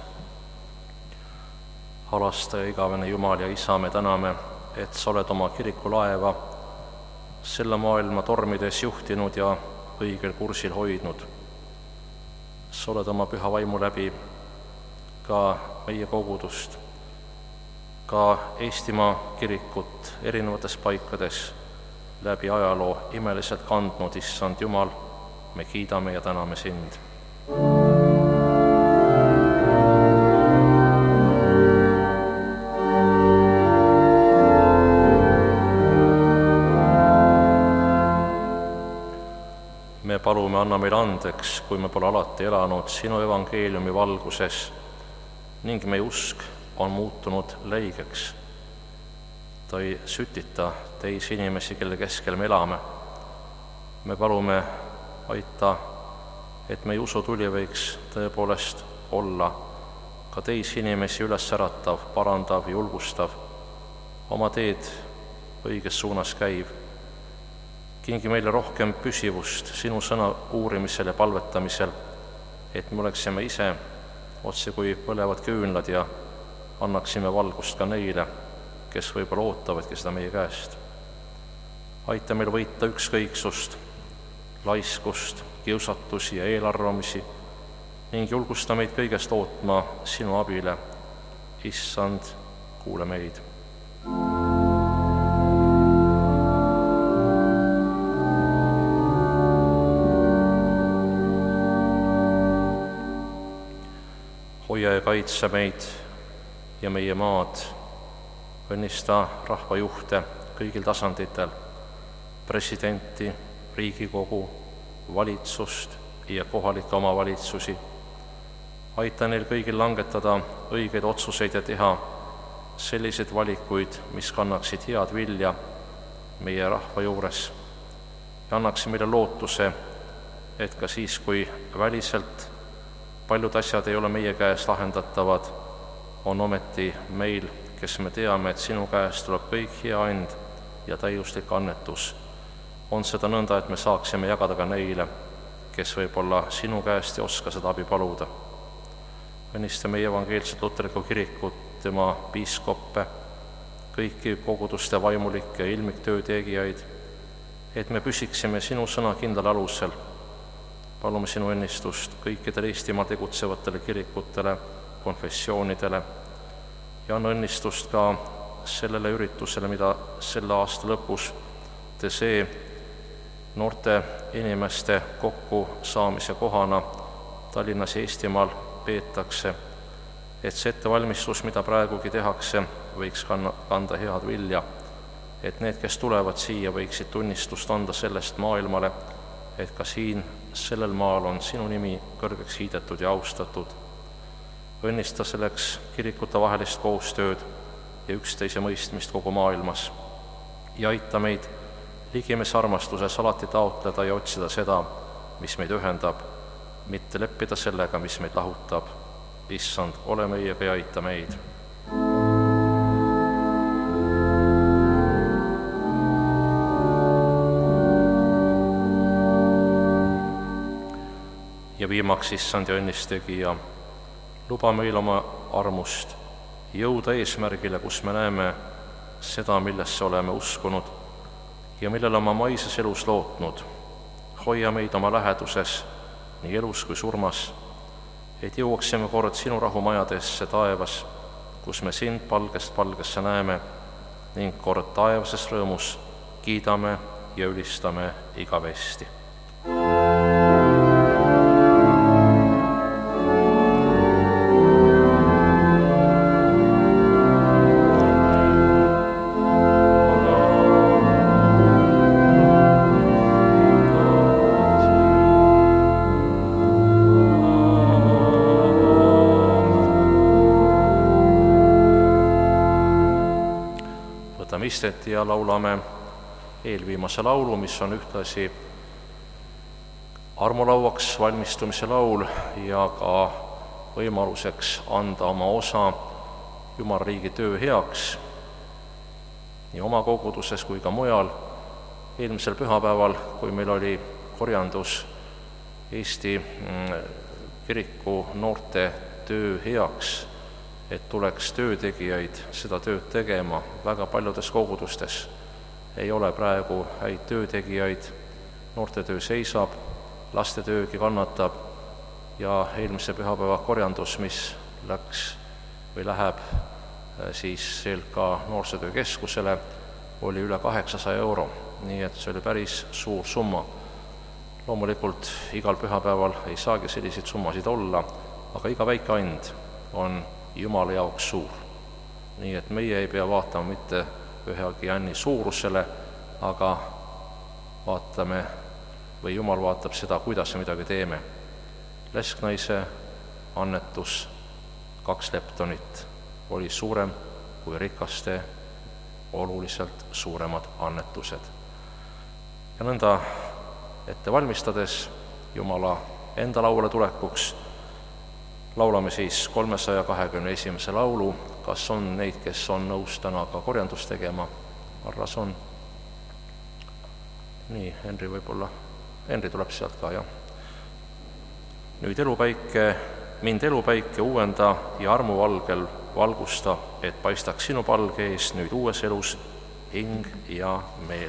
Halastaja, igavene Jumal ja Isa, me täname, et sa oled oma kirikulaeva selle maailma tormides juhtinud ja õigel kursil hoidnud. Sa oled oma püha vaimu läbi ka meie kogudust, ka Eestimaa kirikut erinevates paikades läbi ajaloo imeliselt kandnud, issand Jumal. Me kiidame ja täname sind. Me palume, anna meile andeks, kui me pole alati elanud sinu evangeeliumi valguses ning meie usk on muutunud leigeks. ta ei sütita teisi inimesi, kelle keskel me elame. me palume, aita, et meie usutuli võiks tõepoolest olla ka teisi inimesi üles äratav, parandav, julgustav, oma teed õiges suunas käiv. Kingi meile rohkem püsivust sinu sõna uurimisel ja palvetamisel, et me oleksime ise otse kui põlevad küünlad ja annaksime valgust ka neile, kes võib-olla ootavadki seda meie käest. Aita meil võita ükskõiksust, laiskust, kiusatusi ja eelarvamisi ning julgusta meid kõigest ootma sinu abile. Issand, kuule meid. Hoia ja kaitse meid ja meie maad, õnnista rahvajuhte kõigil tasanditel, presidenti, Riigikogu, valitsust ja kohalikke omavalitsusi. Aita neil kõigil langetada õigeid otsuseid ja teha selliseid valikuid, mis kannaksid head vilja meie rahva juures ja annaks meile lootuse, et ka siis, kui väliselt paljud asjad ei ole meie käes lahendatavad, on ometi meil, kes me teame, et sinu käest tuleb kõik hea and ja täiuslik annetus. On seda nõnda, et me saaksime jagada ka neile, kes võib-olla sinu käest ei oska seda abi paluda. Õnnista meie evangeelset luterlikku kirikut, tema piiskoppe, kõiki koguduste vaimulikke ja ilmiktöö tegijaid, et me püsiksime sinu sõna kindlal alusel. Palume sinu õnnistust kõikidele Eestimaa tegutsevatele kirikutele, konfessioonidele ja anna õnnistust ka sellele üritusele, mida selle aasta lõpus te see noorte inimeste kokkusaamise kohana Tallinnas ja Eestimaal peetakse, et see ettevalmistus, mida praegugi tehakse, võiks kanda head vilja, et need, kes tulevad siia, võiksid tunnistust anda sellest maailmale, et ka siin, sellel maal on sinu nimi kõrgeks hiidetud ja austatud. Õnnista selleks kirikute vahelist koostööd ja üksteise mõistmist kogu maailmas ja aita meid ligimese armastuses alati taotleda ja otsida seda, mis meid ühendab, mitte leppida sellega, mis meid lahutab. Issand, ole meiega ja aita meid. Ja viimaks, Issand ja õnnistegija, luba meil oma armust jõuda eesmärgile, kus me näeme seda, millesse oleme uskunud ja millele oma maises elus lootnud. Hoia meid oma läheduses nii elus kui surmas, et jõuaksime kord sinu rahumajadesse taevas, kus me sind palgest palgesse näeme ning kord taevases rõõmus kiidame ja ülistame igavesti. Istet ja laulame eelviimase laulu, mis on ühtlasi armulauaks valmistumise laul ja ka võimaluseks anda oma osa Jumala riigi töö heaks nii oma koguduses kui ka mujal. Eelmisel pühapäeval, kui meil oli korjandus Eesti kiriku noorte töö heaks, et tuleks töötegijaid seda tööd tegema. Väga paljudes kogudustes ei ole praegu häid töötegijaid, noortetöö seisab, lastetöögi kannatab ja eelmise pühapäeva korjandus, mis läks või läheb siis ka noorsootöökeskusele, oli üle kaheksasaja euro, nii et see oli päris suur summa. Loomulikult igal pühapäeval ei saagi selliseid summasid olla, aga iga väike and on Jumala jaoks suur. Nii et meie ei pea vaatama mitte ühegi anni suurusele, aga vaatame või Jumal vaatab seda, kuidas me midagi teeme. Lesknaise annetus kaks leptonit, oli suurem kui rikaste oluliselt suuremad annetused. Ja nõnda ette valmistades Jumala enda lauale tulekuks laulame siis kolmesaja kahekümne esimese laulu. Kas on neid, kes on nõus täna ka korjandust tegema? Arras on. Nii, Henri võib-olla. Henri tuleb sealt ka, jah. Nüüd elupäike, mind elupäike uuenda ja armuvalgel valgusta, et paistaks sinu palge ees nüüd uues elus hing ja meel.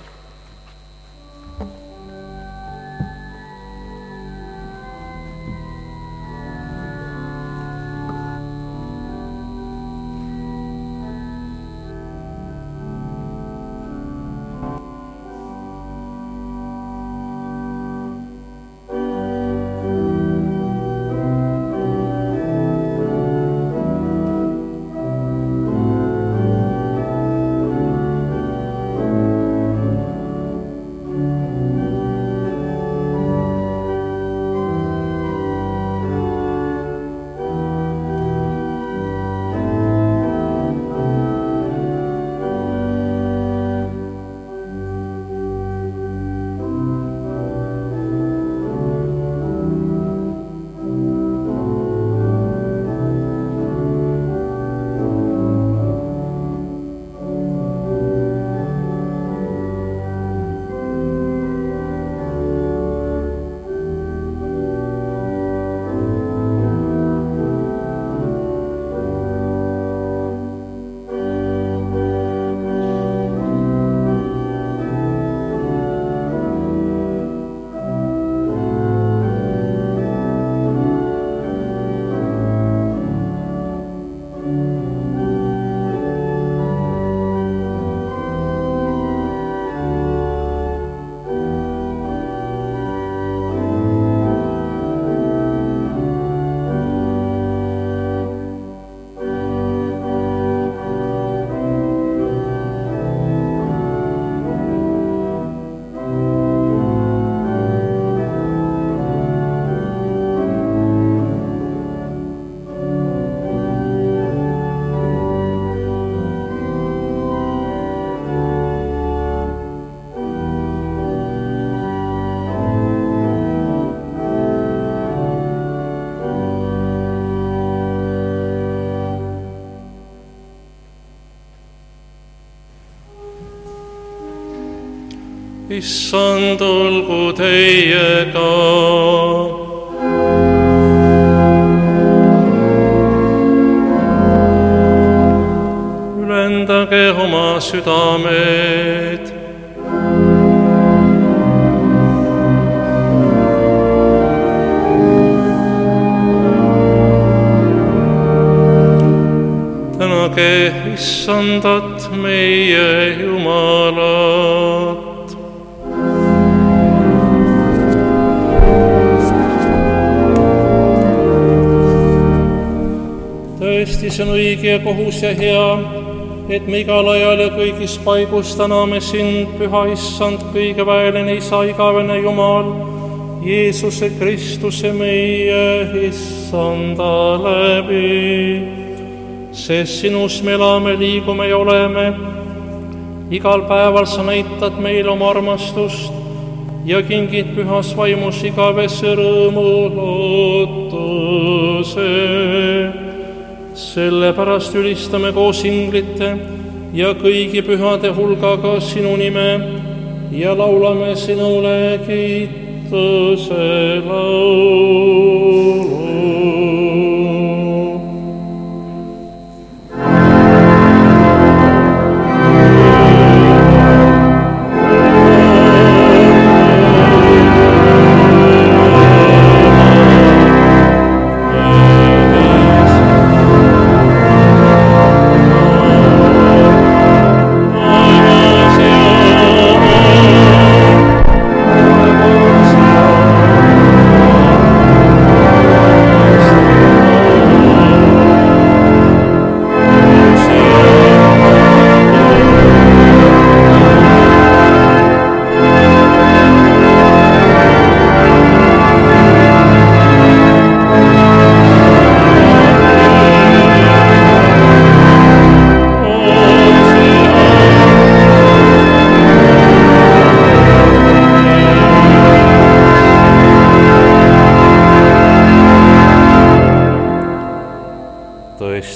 Issand, olgu teiega. Ülendage oma südamed. Tänage Issandat, meie Jumalat. Tõesti, see on õige ja kohus ja hea, et me igal ajal ja kõigis paigus täname sind, püha Issand, kõigeväeline Isa, igavene Jumal, Jeesuse Kristuse meie Issanda läbi. Sest sinus me elame, liigume ja oleme. Igal päeval sa näitad meile oma armastust ja kingid pühas vaimus igavese rõõmu lootuse. Sellepärast ülistame koos inglite ja kõigi pühade hulgaga sinu nime ja laulame sinule kiituse laulu. Oh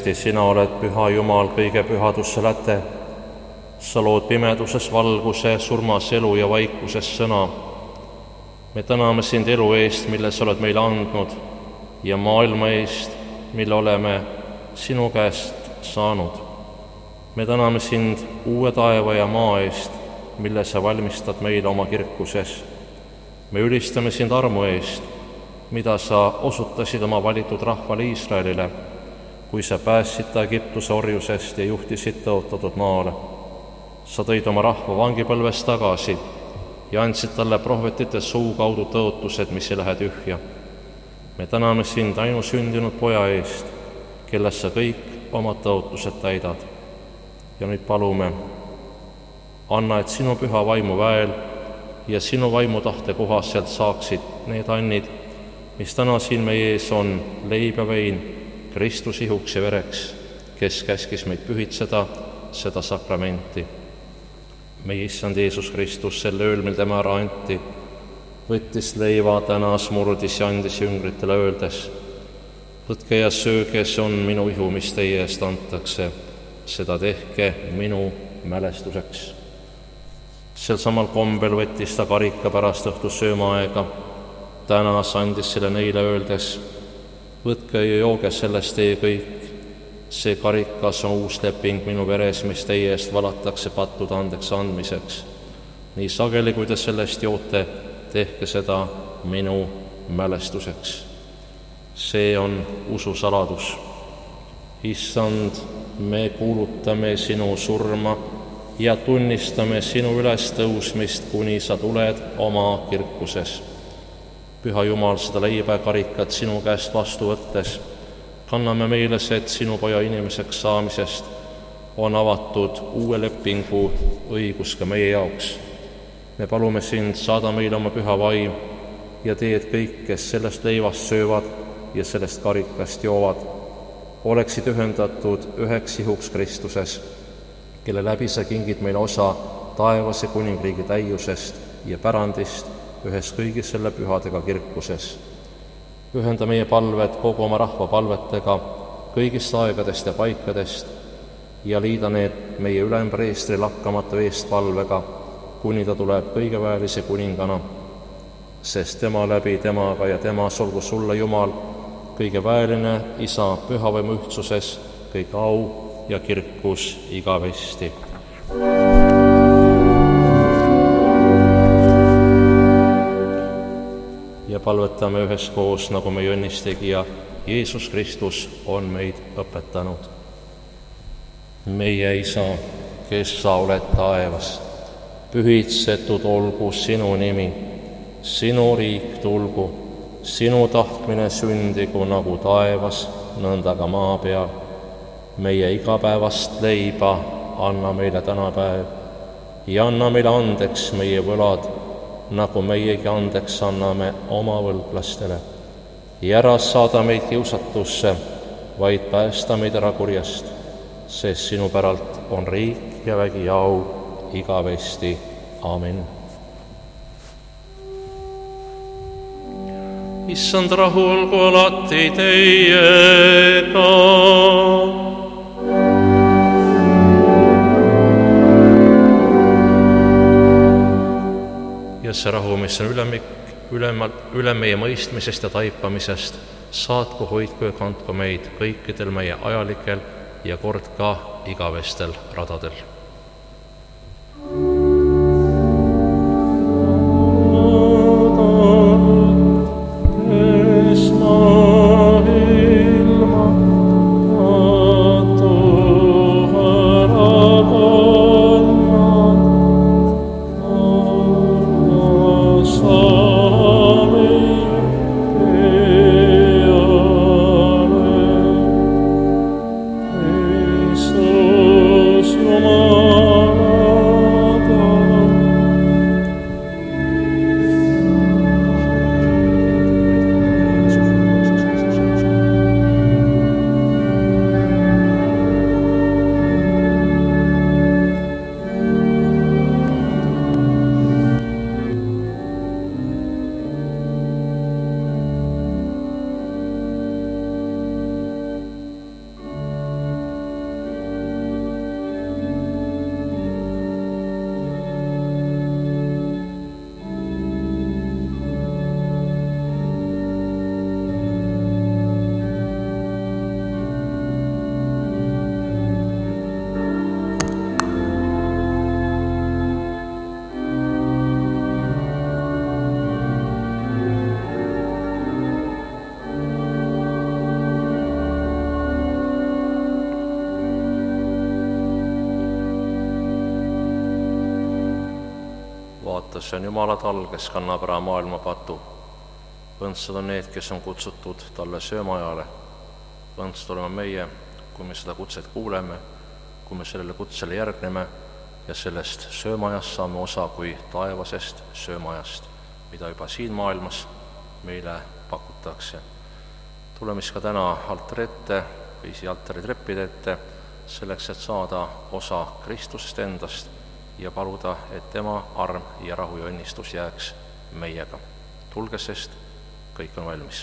tõesti, sina oled püha Jumal, kõige pühadusse läte. Sa lood pimeduses valguse, surmas elu ja vaikuses sõna. Me täname sind elu eest, mille sa oled meile andnud, ja maailma eest, mille oleme sinu käest saanud. Me täname sind uue taeva ja maa eest, mille sa valmistad meile oma kirkuses. Me ülistame sind armu eest, mida sa osutasid oma valitud rahvale Iisraelile, kui sa päästsid ta Egiptuse orjusest ja juhtisid tõotatud maale. Sa tõid oma rahva vangipõlvest tagasi ja andsid talle prohvetite suu kaudu tõotused, mis ei lähe tühja. Me täname sind ainusündinud poja eest, kellest sa kõik oma tõotused täidad. Ja nüüd palume, anna, et sinu püha vaimu väel ja sinu vaimu tahte kohaselt saaksid need annid, mis täna siin meie ees on, leib ja vein, Kristus ihuks ja vereks, kes käskis meid pühitseda seda sakramenti. Meie issand Jeesus Kristus sel ööl, mil tema ära anti, võttis leiva, tänas, murdis ja andis jüngritele öeldes: võtke ja sööge, see on minu ihu, mis teie eest antakse, seda tehke minu mälestuseks. Sel samal kombel võttis ta karika pärast õhtu söömaaega, tänas, andis selle neile öeldes: võtke ja jooge sellest teie kõik, see karikas on uus leping minu veres, mis teie eest valatakse pattude andeks andmiseks. Nii sageli, kui te sellest joote, tehke seda minu mälestuseks. See on usu saladus. Issand, me kuulutame sinu surma ja tunnistame sinu ülestõusmist, kuni sa tuled oma kirkuses. Püha Jumal, seda leiba ja karikat sinu käest vastu võttes, kanname meile see, et sinu poja inimeseks saamisest on avatud uue lepingu õigus ka meie jaoks. Me palume sind, saada meile oma püha vaim ja tee, et kõik, kes sellest leivast söövad ja sellest karikast joovad, oleksid ühendatud üheks ihuks Kristuses, kelle läbi sa kingid meile osa taevase kuningriigi täiusest ja pärandist ühes kõigi selle pühadega kirkuses. Ühenda meie palved kogu oma rahva palvetega kõigist aegadest ja paikadest ja liida need meie ülempreestri lakkamatu eestpalvega, kuni ta tuleb kõigeväelise kuningana, sest tema läbi, temaga ja temas olgu sulle, Jumal, kõige väeline Isa pühavaimu ühtsuses, kõik au ja kirkus igavesti. Ja palvetame üheskoos, nagu meie õnnistegija Jeesus Kristus on meid õpetanud. Meie Isa, kes sa oled taevas, pühitsetud olgu sinu nimi, sinu riik tulgu, sinu tahtmine sündigu nagu taevas, nõnda ka maa peal. Meie igapäevast leiba anna meile tänapäev ja anna meile andeks meie võlad, nagu meiegi andeks anname oma võlglastele. Ja ära saada meid kiusatusse, vaid päästa meid ära kurjast, sest sinu päralt on riik ja vägi ja au igavesti. Amen. Issand, rahu olgu alati teiega. Ja see rahu, mis on üle, üle, üle meie mõistmisest ja taipamisest, saatku, hoidku ja kandku meid kõikidel meie ajalikel ja kord ka igavestel radadel. Jesús, vaata, see on Jumala tall, kes kannab ära maailma patu. Õndsad on need, kes on kutsutud talle söömajale. Õndsad oleme meie, kui me seda kutset kuuleme, kui me sellele kutsele järgneme ja sellest söömajast saame osa kui taevasest söömajast, mida juba siin maailmas meile pakutakse. Tuleme siis ka täna altari ette või siia altari treppide ette, selleks, et saada osa Kristusest endast ja paluda, et tema arm ja rahu ja õnnistus jääks meiega. Tulge, sest kõik on valmis.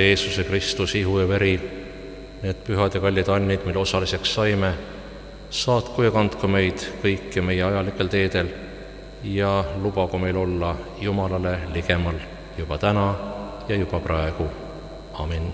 Jeesuse Kristus, ihu ja veri, need pühad ja kallid annid, mille osaliseks saime, saatku ja kandku meid kõiki meie ajalikel teedel ja lubagu meil olla Jumalale ligemal juba täna ja juba praegu. Amin.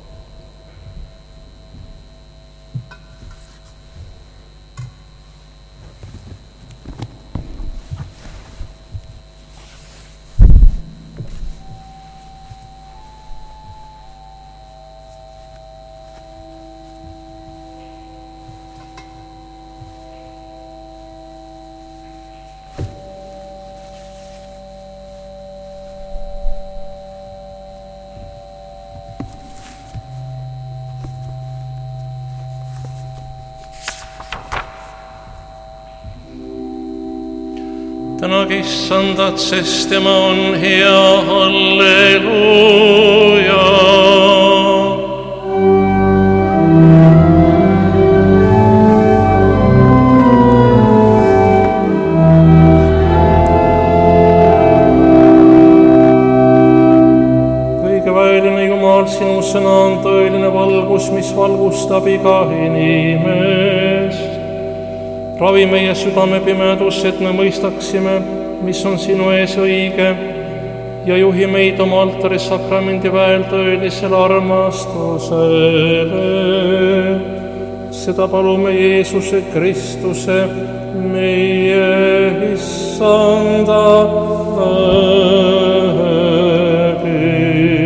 Tänage Issandat, sest tema on hea, halleluuja. Kõigeväeline Jumal, sinu sõna on tõeline valgus, mis valgustab iga inimest. Ravi meie südame pimedus, et me mõistaksime, mis on sinu ees õige, ja juhi meid oma altari sakramendi väel tõelisele armastusele. Seda palume Jeesuse Kristuse, meie Issanda läbi.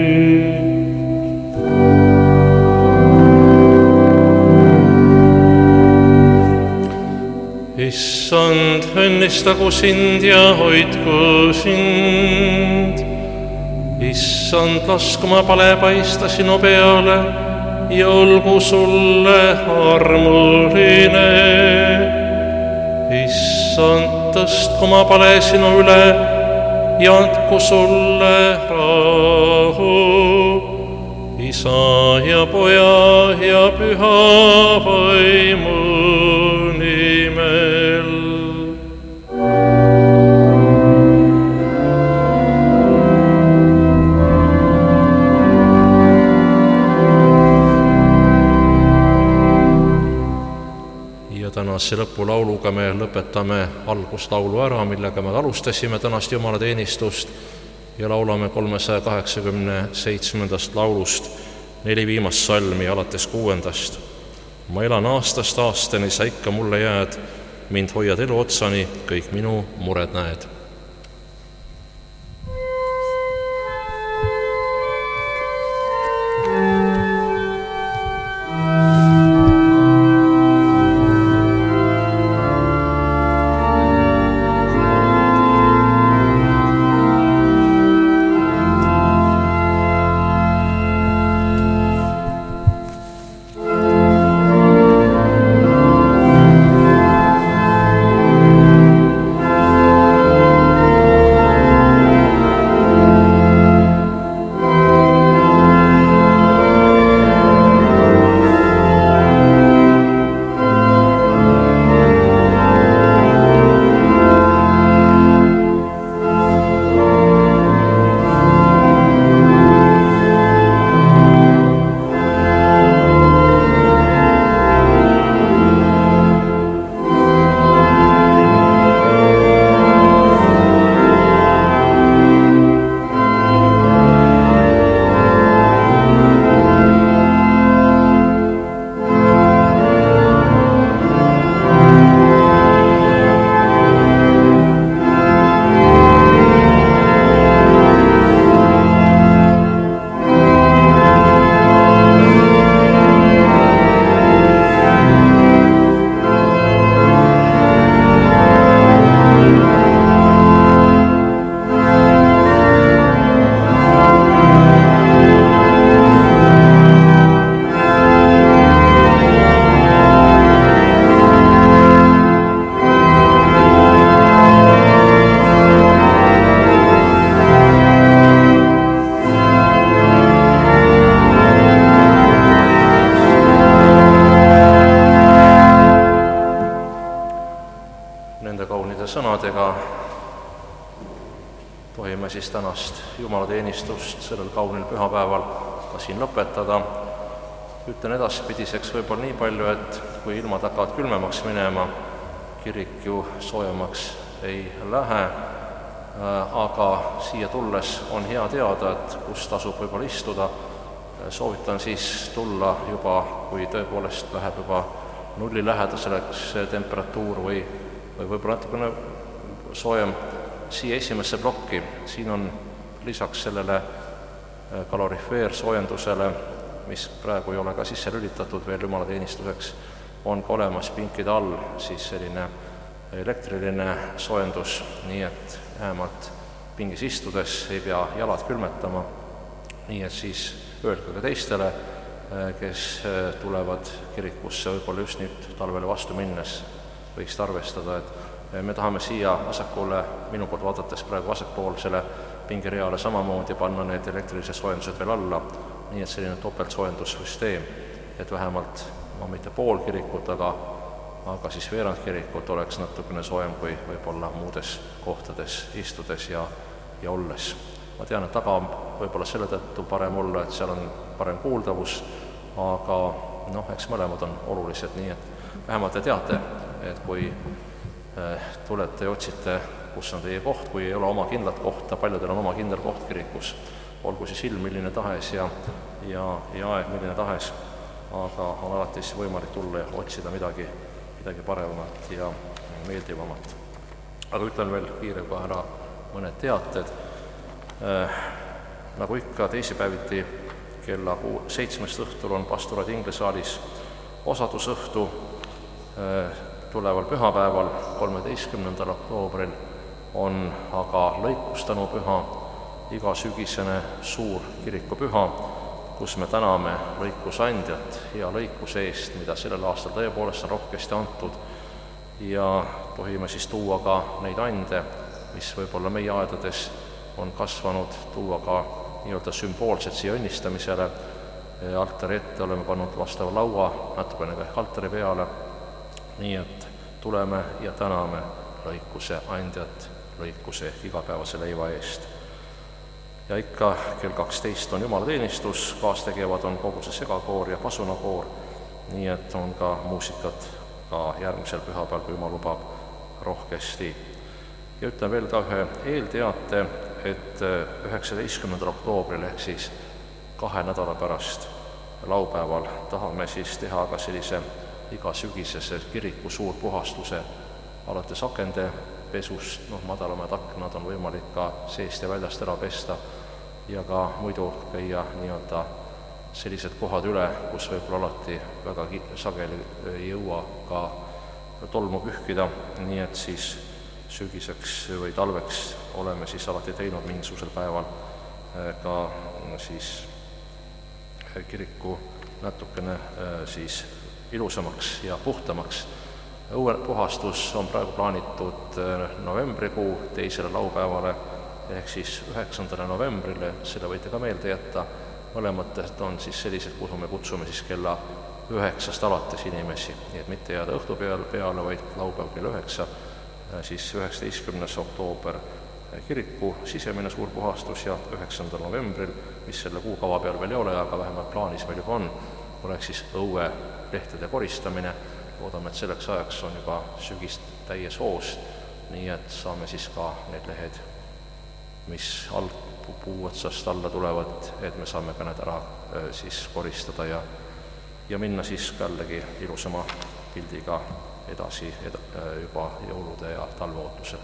Issand, õnnistagu sind ja hoidku sind. Issand, lasku oma pale paista sinu peale ja olgu sulle armuline. Issand, tõstku oma pale sinu üle ja andku sulle rahu. Isa ja Poja ja Püha Vaimu nimel. Ja tänase lõpulauluga me lõpetame alguslaulu ära, millega me alustasime tänast jumalateenistust ja laulame kolmesaja kaheksakümne seitsmendast laulust neli viimast salmi alates kuuendast. Ma elan aastast aastani, sa ikka mulle jääd, mind hoiad elu otsani, kõik minu mured näed. sõnadega tohime siis tänast jumalateenistust sellel kaunil pühapäeval ka siin lõpetada. Ütlen edaspidiseks võib-olla nii palju, et kui ilmad hakkavad külmemaks minema, kirik ju soojemaks ei lähe, aga siia tulles on hea teada, et kus tasub võib-olla istuda. Soovitan siis tulla juba, kui tõepoolest läheb juba nulli lähedaseks temperatuur või, või võib-olla natukene soojem, siia esimesse plokki. Siin on lisaks sellele kalorifeersoojendusele, mis praegu ei ole ka sisse lülitatud veel jumalateenistuseks, on ka olemas pinkide all siis selline elektriline soojendus, nii et vähemalt pingis istudes ei pea jalad külmetama, nii et siis öelge ka teistele, kes tulevad kirikusse võib-olla just nüüd talvele vastu minnes, võiks arvestada, et me tahame siia vasakule, minu poolt vaadates praegu vasakpoolsele pingereale samamoodi panna need elektrilised soojendused veel alla, nii et selline topeltsoojendussüsteem, et vähemalt, no mitte pool kirikut, aga, aga siis veerand kirikut oleks natukene soojem kui võib-olla muudes kohtades istudes ja, ja olles. Ma tean, et taga on võib-olla selle tõttu parem olla, et seal on parem kuuldavus, aga noh, eks mõlemad on olulised, nii et vähemalt te teate, et kui tulete ja otsite, kus on teie koht, kui ei ole oma kindlat kohta, paljudel on oma kindel koht kirikus, olgu siis ilm milline tahes ja, ja, ja aeg milline tahes, aga on alati siis võimalik tulla ja otsida midagi, midagi paremat ja meeldivamat. Aga ütlen veel kiirega ära mõned teated. Äh, nagu ikka teisipäeviti kella seitsmest õhtul on pastoraadi inglesaalis osadusõhtu, äh, tuleval pühapäeval, kolmeteistkümnendal oktoobril on aga lõikustanupüha, iga sügisene suur kirikupüha, kus me täname lõikusandjat hea lõikuse eest, mida sellel aastal tõepoolest on rohkesti antud, ja tohime siis tuua ka neid ande, mis võib-olla meie aedades on kasvanud, tuua ka nii-öelda sümboolselt siia õnnistamisele. Altari ette oleme pannud vastava laua natukene ka altari peale, nii et tuleme ja täname lõikuse andjat lõikuse ehk igapäevase leiva eest. Ja ikka kell kaksteist on jumalateenistus, kaastegevad on koguse segakoor ja pasunakoor, nii et on ka muusikat ka järgmisel pühapäeval, kui Jumal lubab, rohkesti. Ja ütlen veel ka ühe eelteate, et üheksateistkümnendal oktoobril ehk siis kahe nädala pärast laupäeval tahame siis teha ka sellise igasügisese kiriku suurpuhastuse alates akende pesust, noh, madalamad aknad on võimalik ka seest ja väljast ära pesta ja ka muidu käia nii-öelda sellised kohad üle, kus võib-olla alati väga sageli ei jõua ka tolmu pühkida, nii et siis sügiseks või talveks oleme siis alati teinud mingisugusel päeval ka siis kiriku natukene siis ilusamaks ja puhtamaks. Uue puhastus on praegu plaanitud novembrikuu teisele laupäevale ehk siis üheksandale novembrile, selle võite ka meelde jätta. Mõlemad on siis sellised, kuhu me kutsume siis kella üheksast alates inimesi, nii et mitte jääda õhtu peale, peale, vaid laupäev kell üheksa, siis üheksateistkümnes oktoober kiriku sisemine suur puhastus ja üheksandal novembril, mis selle kuukava peal veel ei ole, aga vähemalt plaanis meil juba on, oleks siis õue lehtede koristamine. Loodame, et selleks ajaks on juba sügist täies hoos, nii et saame siis ka need lehed, mis alt puu otsast alla tulevad, et me saame ka need ära siis koristada ja, ja minna siis jällegi ilusama pildiga edasi eda, juba jõulude ja talveootusel.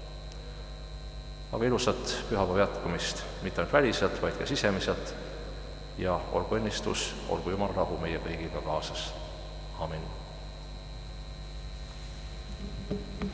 Aga ilusat pühapäeva jätkumist, mitte ainult väliselt, vaid ka sisemiselt ja olgu õnnistus, olgu Jumal rahu meie kõigiga kaasas. Amen.